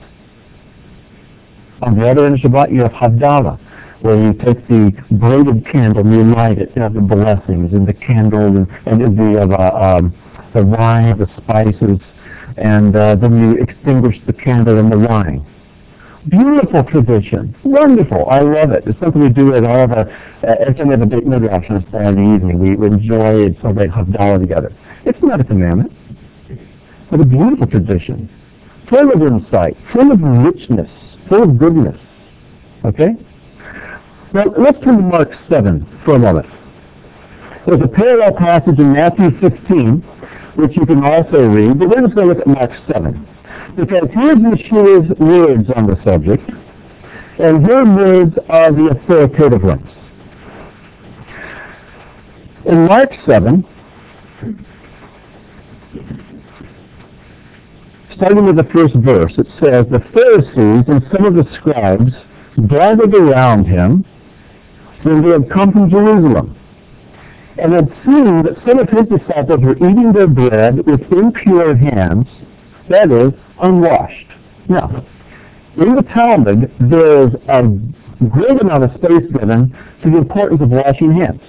Speaker 1: On the other end of Shabbat, you have Havdalah, where you take the braided candle and you light it. You have the blessings and the candle and, and the, uh, um, the wine, the spices, and uh, then you extinguish the candle and the wine. Beautiful tradition. Wonderful. I love it. It's something we do at all of our, uh, every time we have a big midrash on a Saturday evening. We enjoy and celebrate Havdalah together. It's not a commandment, but a beautiful tradition. Full of insight, full of richness, full of goodness. Okay? Now, let's turn to Mark seven for a moment. There's a parallel passage in Matthew sixteen
Speaker 3: which you can also read, but we're just going to look at Mark seven. Because here's Yeshua's words on the subject, and her words are the authoritative ones. In Mark seven, starting with the first verse, it says, the Pharisees and some of the scribes gathered around him when they had come from Jerusalem, and had seen that some of his disciples were eating their bread with impure hands, that is, unwashed. Now, in the Talmud, there is a great amount of space given to the importance of washing hands.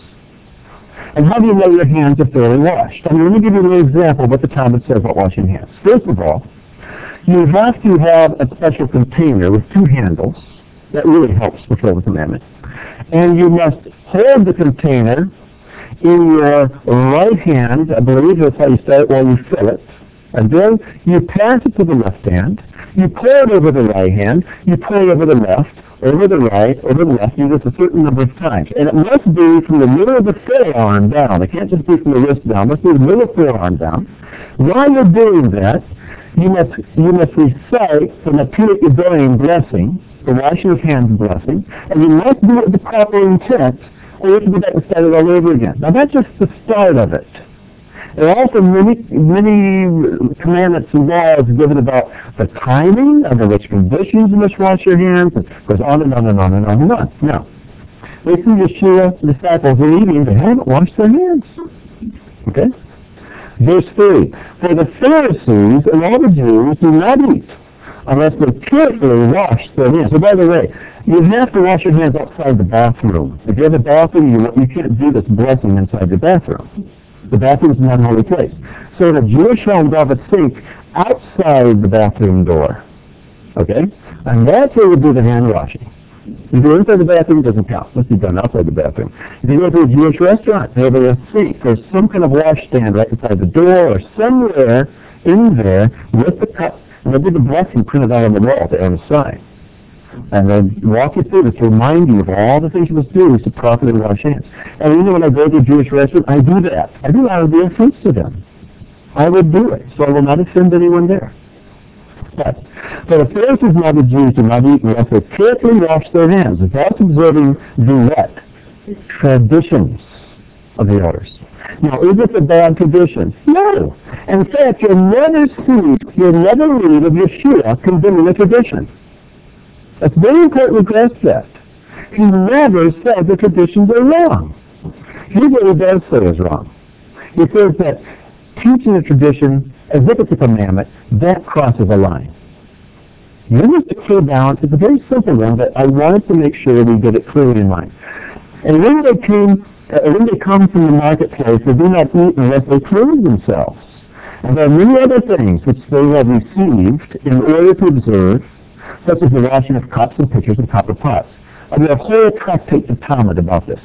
Speaker 3: And how do you know your hands are thoroughly washed? I mean, let me give you an example of what the Talmud says about washing hands. First of all, you have to have a special container with two handles. That really helps fulfill the commandment. And you must hold the container in your right hand. I believe that's how you start while you fill it. And then you pass it to the left hand. You pour it over the right hand. You pour it over the left, over the right, over the left. You do this a certain number of times. And it must be from the middle of the forearm down. It can't just be from the wrist down. It must be the middle of the forearm down. While you're doing that, you must you must recite from the Pirkei Yadayim blessing, the washing of hands blessing, and you must do it with the proper intent, or you have to go back and start it all over again. Now that's just the start of it. There are also many, many commandments and laws given about the timing, under which conditions you must wash your hands. It goes on and on and on and on and on. Now, we see Yeshua, the disciples are eating, they haven't washed their hands. Okay? Verse three, for the Pharisees and all the Jews do not eat unless they carefully wash their hands. So by the way, you have to wash your hands outside the bathroom. If you have a bathroom, you, you can't do this blessing inside your bathroom. The bathroom is an unholy place. So in a Jewish home, they have a sink outside the bathroom door. Okay? And that's where you do the hand washing. If you're inside the bathroom, it doesn't count. It must be done outside the bathroom. If you go to a Jewish restaurant, they have a sink. There's some kind of wash stand right inside the door or somewhere in there with the cup. And they'll do the blessing printed out on the wall there on the side. And then walk you through this to remind you of all the things you must do to properly wash hands. And you know, when I go to a Jewish restaurant, I do that. I do out of the offense to them. I would do it, so I will not offend anyone there. But for the Pharisees and the Jews do not eat unless they carefully wash their hands. That's observing the what? Traditions of the elders. Now, is this a bad tradition? No. In fact, you'll never see, you'll never read of Yeshua condemning a tradition. It's very important to grasp that. He never said the traditions are wrong. Here's what he does say is wrong. He says that teaching a tradition as if it's a commandment, that crosses a line. Here's the clear balance. It's a very simple one, but I wanted to make sure we get it clearly in mind. And when they came, uh, when they come from the marketplace, they do not eat unless they clothe themselves. And there are many other things which they have received in order to observe, such as the washing of cups and pitchers and copper pots. I mean, a whole tractate of Talmud about this.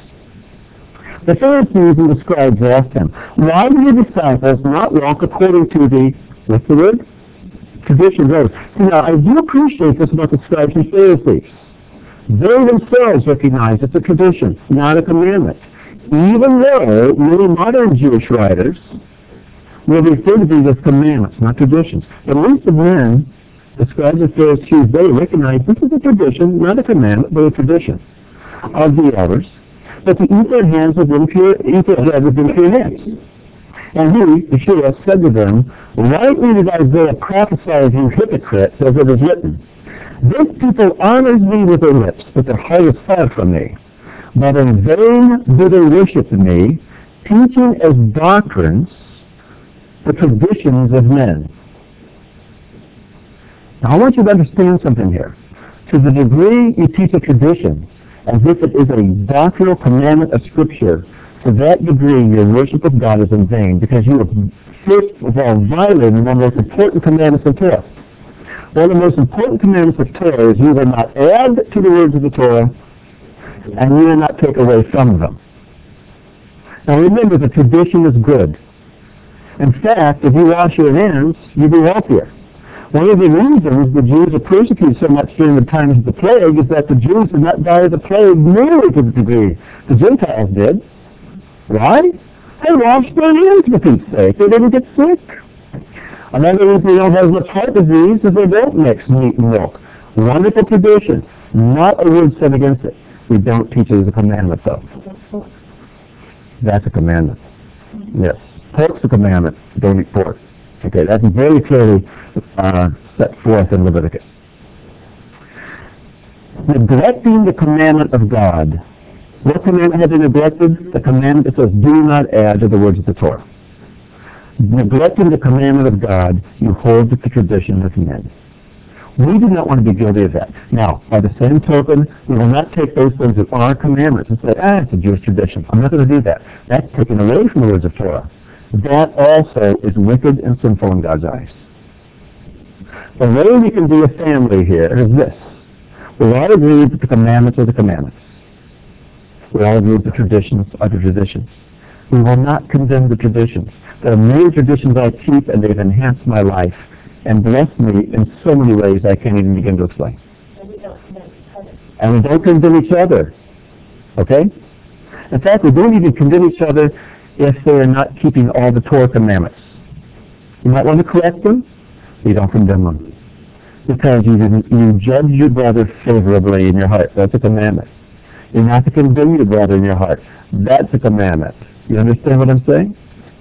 Speaker 3: The Pharisees and the scribes asked him, why do your disciples not walk according to the, what's the word? Tradition goes. Now, I do appreciate this about the scribes and Pharisees. They themselves recognize it's a tradition, not a commandment. Even though many modern Jewish writers will refer to these as commandments, not traditions. But at least the men, the scribes and Pharisees, they recognize this is a tradition, not a commandment, but a tradition of the elders, but to eat their hands with impure, eat their head with impure hands. And he, Yeshua, said to them, rightly did Isaiah prophesy of you hypocrites, as it is written, this people honors me with their lips, but their heart is far from me. But in vain do they worship me, teaching as doctrines the traditions of men. Now I want you to understand something here. To the degree you teach a tradition as if it is a doctrinal commandment of Scripture, to that degree your worship of God is in vain, because you have first of all violated one of the most important commandments of Torah. One of the most important commandments of Torah is you will not add to the words of the Torah, and you will not take away from them. Now remember, the tradition is good. In fact, if you wash your hands, you'll be healthier. One of the reasons the Jews are persecuted so much during the times of the plague is that the Jews did not die of the plague nearly to the degree the Gentiles did. Why? They washed their hands, for Pete's sake. They didn't get sick. Another reason we don't have as much heart disease is they don't mix meat and milk. Wonderful tradition. Not a word said against it. We don't teach it as a commandment, though. That's a commandment. Yes. Pork's a commandment. Don't eat pork. Okay, that's very clearly uh, set forth in Leviticus. Neglecting the commandment of God. What commandment have they neglected? The commandment that says, do not add to the words of the Torah. Neglecting the commandment of God, you hold to the tradition of men. We do not want to be guilty of that. Now, by the same token, we will not take those things that are commandments and say, ah, it's a Jewish tradition. I'm not going to do that. That's taken away from the words of Torah. That also is wicked and sinful in God's eyes. The way we can be a family here is this. We all agree that the commandments are the commandments. We all agree that the traditions are the traditions. We will not condemn the traditions. There are many traditions I keep, and they've enhanced my life and blessed me in so many ways I can't even begin to explain.
Speaker 4: And we don't condemn each other.
Speaker 3: And we don't condemn each other. Okay? In fact, we don't even condemn each other if they're not keeping all the Torah commandments. You might want to correct them, but you don't condemn them. Because you, you judge your brother favorably in your heart. That's a commandment. You're not to condemn your brother in your heart. That's a commandment. You understand what I'm saying?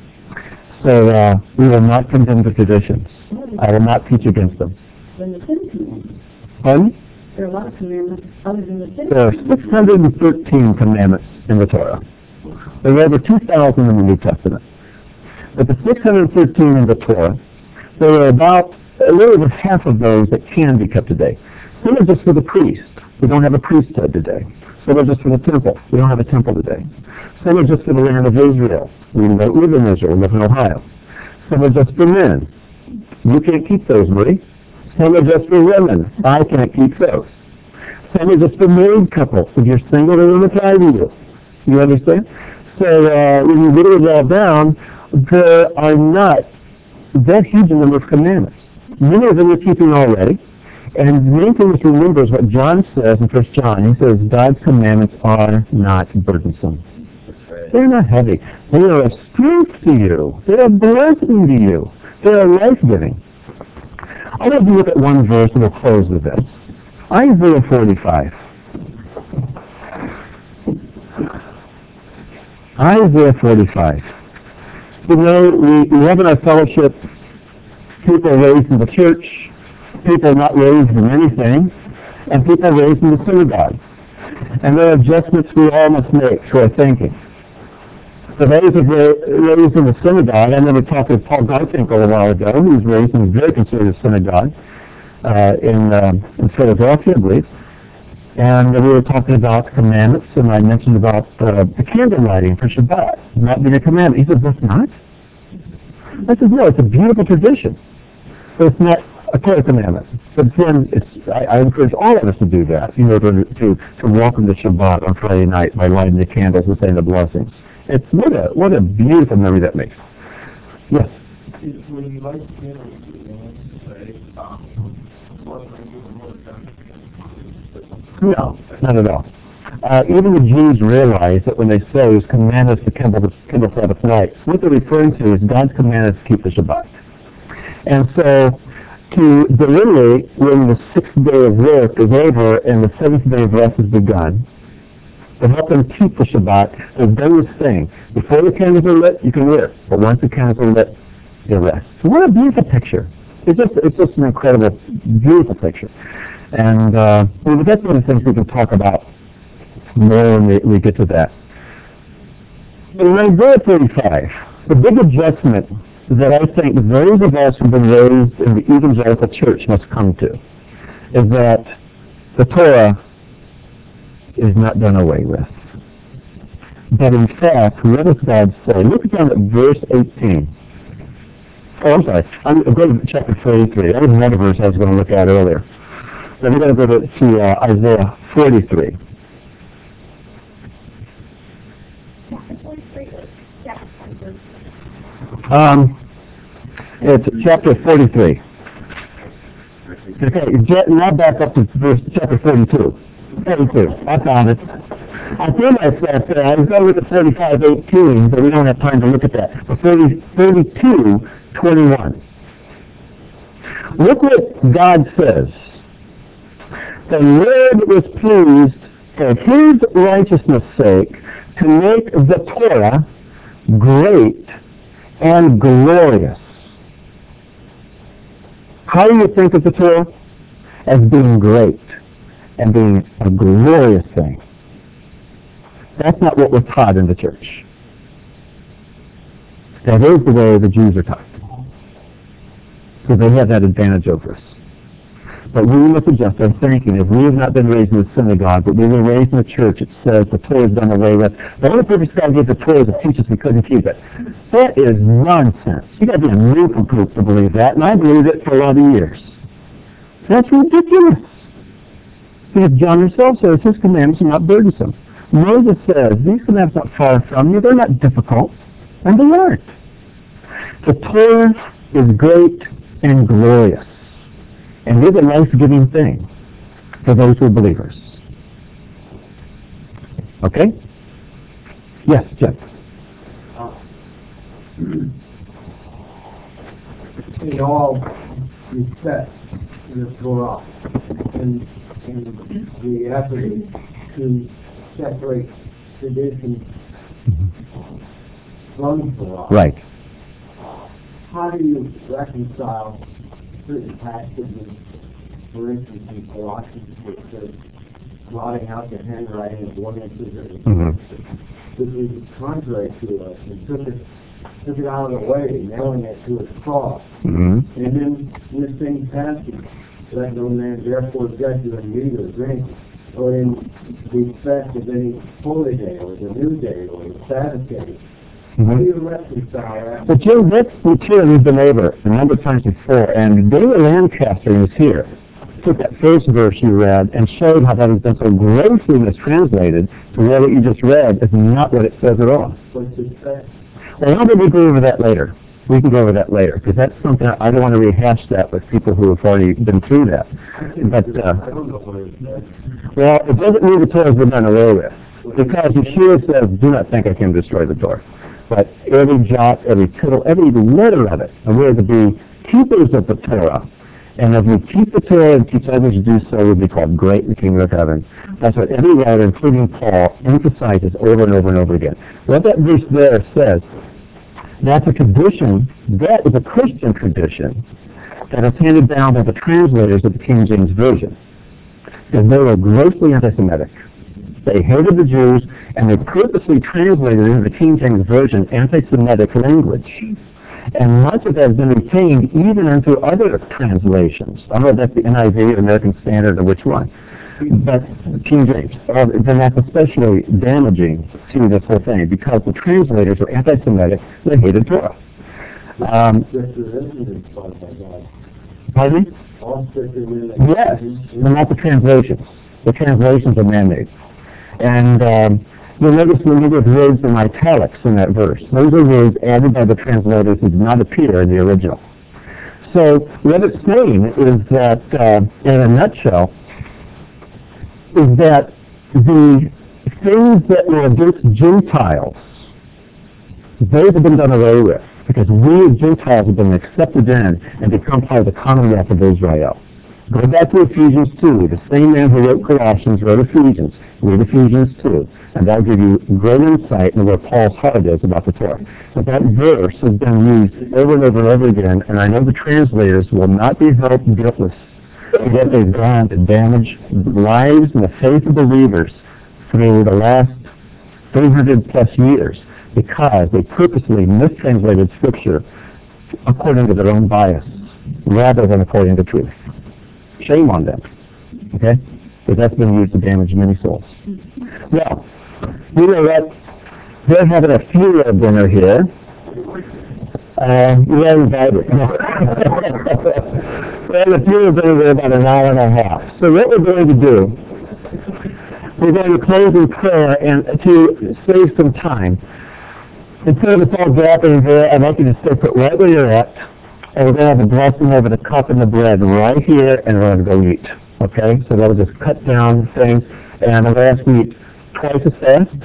Speaker 3: So uh, we will not condemn the traditions. I will not teach against them.
Speaker 4: Than the Ten Commandments.
Speaker 3: Pardon?
Speaker 4: There are a lot of commandments other than the Ten
Speaker 3: There are
Speaker 4: Commandments.
Speaker 3: six hundred thirteen commandments in the Torah. There are over two thousand in the New Testament. But the six hundred thirteen in the Torah, there are about a little over half of those that can be kept today. Some are just for the priest. We don't have a priesthood today. Some are just for the temple. We don't have a temple today. Some are just for the land of Israel. We don't live in Israel. We live in Ohio. Some are just for men. You can't keep those, Marie. Some are just for women. I can't keep those. Some are just for married couples. If you're single, they won't apply to you. You understand? So uh, when you whittle it all down, there are not that huge a number of commandments. Many of them you're keeping already. And the main thing to remember is what John says in First John. He says, God's commandments are not burdensome. They're not heavy. They are a strength to you. They're a blessing to you. They're life-giving. I want to look at one verse and we'll close with this. Isaiah forty-five. Isaiah forty-five. You know, we, we have in our fellowship people raised in the church, people not raised in anything, and people raised in the synagogue. And there are adjustments we all must make to our thinking. For those who were raised in the synagogue, I remember talking with Paul Garfinkel a while ago, who was raised in a very conservative synagogue uh, in, um, in Philadelphia, I believe. And we were talking about commandments, and I mentioned about uh, the candle lighting for Shabbat, not being a commandment. He said, that's not? I said, no, it's a beautiful tradition. But it's not a Torah commandment. But then it's, I, I encourage all of us to do that, you know, to, to, to welcome the Shabbat on Friday night by lighting the candles and saying the blessings. It's what a what a beautiful memory that makes. Yes.
Speaker 2: When you light candles, you want to say, um,
Speaker 3: no, not at all. Uh, even the Jews realize that when they say He's commanded us to kindle the kindle Sabbath night, what they're referring to is God's commanded us to keep the Shabbat. And so, to delineate when the sixth day of work is over and the seventh day of rest has begun, to help them keep the Shabbat, they've done this thing. Before the candles are lit, you can live. But once the candles are lit, you rest. So what a beautiful picture. It's just, it's just an incredible, beautiful picture. And uh, well, that's one of the things we can talk about more when we, we get to that. In Isaiah thirty-five, the big adjustment that I think those of us who've been raised in the evangelical church must come to is that the Torah is not done away with. But in fact, what does God say? Look down at verse eighteen. Oh, I'm sorry. I'm going to chapter forty-three. That was another verse I was going to look at earlier. Then we're going to go to, to uh, Isaiah forty-three. Um, it's chapter forty-three. Okay, now back up to verse chapter forty-two. forty-two. I found it. I feel myself there. I was going with the thirty-five eighteen, but we don't have time to look at that. But thirty-two twenty-one. Look what God says. The Lord was pleased for his righteousness' sake to make the Torah great and glorious. How do you think of the Torah? As being great and being a glorious thing. That's not what we're taught in the church. That is the way the Jews are taught. So they have that advantage over us. But we must adjust our thinking. If we have not been raised in the synagogue, but we were raised in the church, it says the Torah is done away with. The only purpose God gave the Torah is to teach us we couldn't keep it. That is nonsense. You got to be a nincompoop to believe that, and I believed it for a lot of years. That's ridiculous. Because John himself says his commandments are not burdensome. Moses says these commandments are not far from you, they're not difficult, and they aren't. The Torah is great and glorious, and is a life-giving thing for those who are believers. Okay? Yes, Jeff.
Speaker 2: Uh, we all respect the Torah and, and the effort to separate tradition from Torah.
Speaker 3: Right.
Speaker 2: How do you reconcile certain passages, for instance, in Colossians, where it says, blotting out the handwriting of one incident,
Speaker 3: Mm-hmm.
Speaker 2: which is contrary to us, and took it, took it out of the way, nailing it to its cross.
Speaker 3: Mm-hmm.
Speaker 2: And then in the same passage, let no man therefore judge you in meat or drink, or in respect of any holy day, or the new day, or the Sabbath day. How do you reconcile that?
Speaker 3: But Jim, that's material we've been over a number of times before, and David Lancaster was here, took that first verse you read and showed how that has been so grossly mistranslated to where what you just read is not what it says at all.
Speaker 2: What's it say?
Speaker 3: Well, how about we go over that later? We can go over that later, because that's something I don't want to rehash that with people who have already been through that. But, uh,
Speaker 2: I don't know what it says.
Speaker 3: well, it doesn't mean the Torah has been done away with, because Yeshua says, do not think I can destroy the Torah. But every jot, every tittle, every letter of it, and we're to be keepers of the Torah. And if we keep the Torah and teach others to do so, we'll be called great in the kingdom of heaven. That's what every writer, including Paul, emphasizes over and over and over again. What that verse there says, that's a tradition, that is a Christian tradition that is handed down by the translators of the King James Version. Because they were grossly anti-Semitic. They hated the Jews, and they purposely translated into the King James Version anti-Semitic language. And much of that has been retained even into other translations. I don't know if that's the N I V, American Standard, or which one. But King James. Uh, then that's especially damaging to this whole thing, because the translators were anti-Semitic, they hated Torah. Um, pardon me? Yes, but not the translations. The translations are man-made. And um, you'll notice the number of words in italics in that verse. Those are words added by the translators who did not appear in the original. So what it's saying is that, uh, in a nutshell, is that the things that were against Gentiles, those have been done away with, because we as Gentiles have been accepted in and become part of the commonwealth of Israel. Go back to Ephesians two. The same man who wrote Colossians wrote Ephesians. Read Ephesians two. And that'll give you great insight into where Paul's heart is about the Torah. But that verse has been used over and over and over again, and I know the translators will not be held guiltless for what they've done to damage lives and the faith of believers through the last three hundred plus years, because they purposely mistranslated Scripture according to their own bias, rather than according to truth. Shame on them, okay? Because that's been used to damage many souls. Well, you know what? They're having a funeral dinner here. Uh, we are invited. Well, the funeral dinner is about an hour and a half. So what we're going to do, we're going to close in prayer, and to save some time, instead of us all gathering there, I'd like you to stay put right where you're at. And we're going to have a blessing over the cup and the bread right here, and we're going to go eat. Okay? So that'll just cut down things. And I'm going to ask you twice as fast?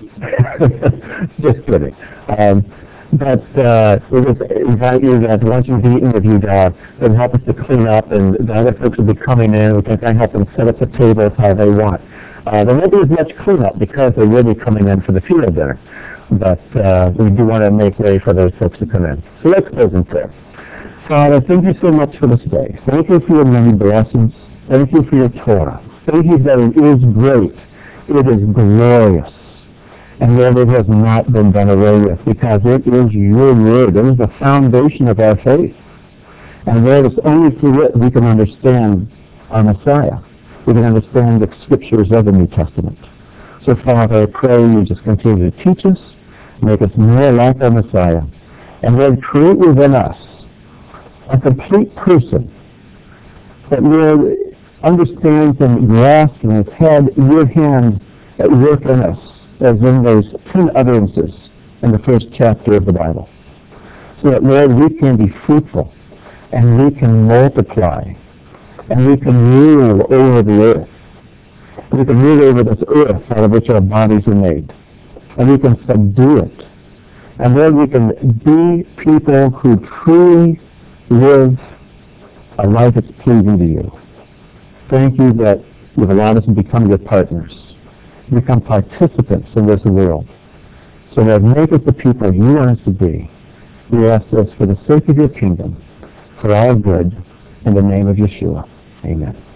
Speaker 3: Just kidding. Um, but uh, we just invite you that once you've eaten, if you'd uh, then help us to clean up, and the other folks will be coming in. We can kind of help them set up the tables how they want. Uh, there won't be as much cleanup because they will be coming in for the funeral dinner. But uh, we do want to make way for those folks to come in. So let's close in prayer. Father, thank you so much for this day. Thank you for your many blessings. Thank you for your Torah. Thank you that it is great. It is glorious. And Lord, it has not been done away with because it is your word. It is the foundation of our faith. And Lord, it's only through it we can understand our Messiah. We can understand the scriptures of the New Testament. So Father, I pray you just continue to teach us, make us more like our Messiah, and Lord, create within us a complete person that, Lord, understands and grasps and has had your hand at work in us, as in those ten utterances in the first chapter of the Bible. So that, Lord, we can be fruitful, and we can multiply, and we can rule over the earth. We can rule over this earth out of which our bodies are made. And we can subdue it. And then we can be people who truly live a life that's pleasing to you. Thank you that you've allowed us to become your partners, become participants in this world. So that make us the people you want us to be. We ask this for the sake of your kingdom, for our good, in the name of Yeshua. Amen.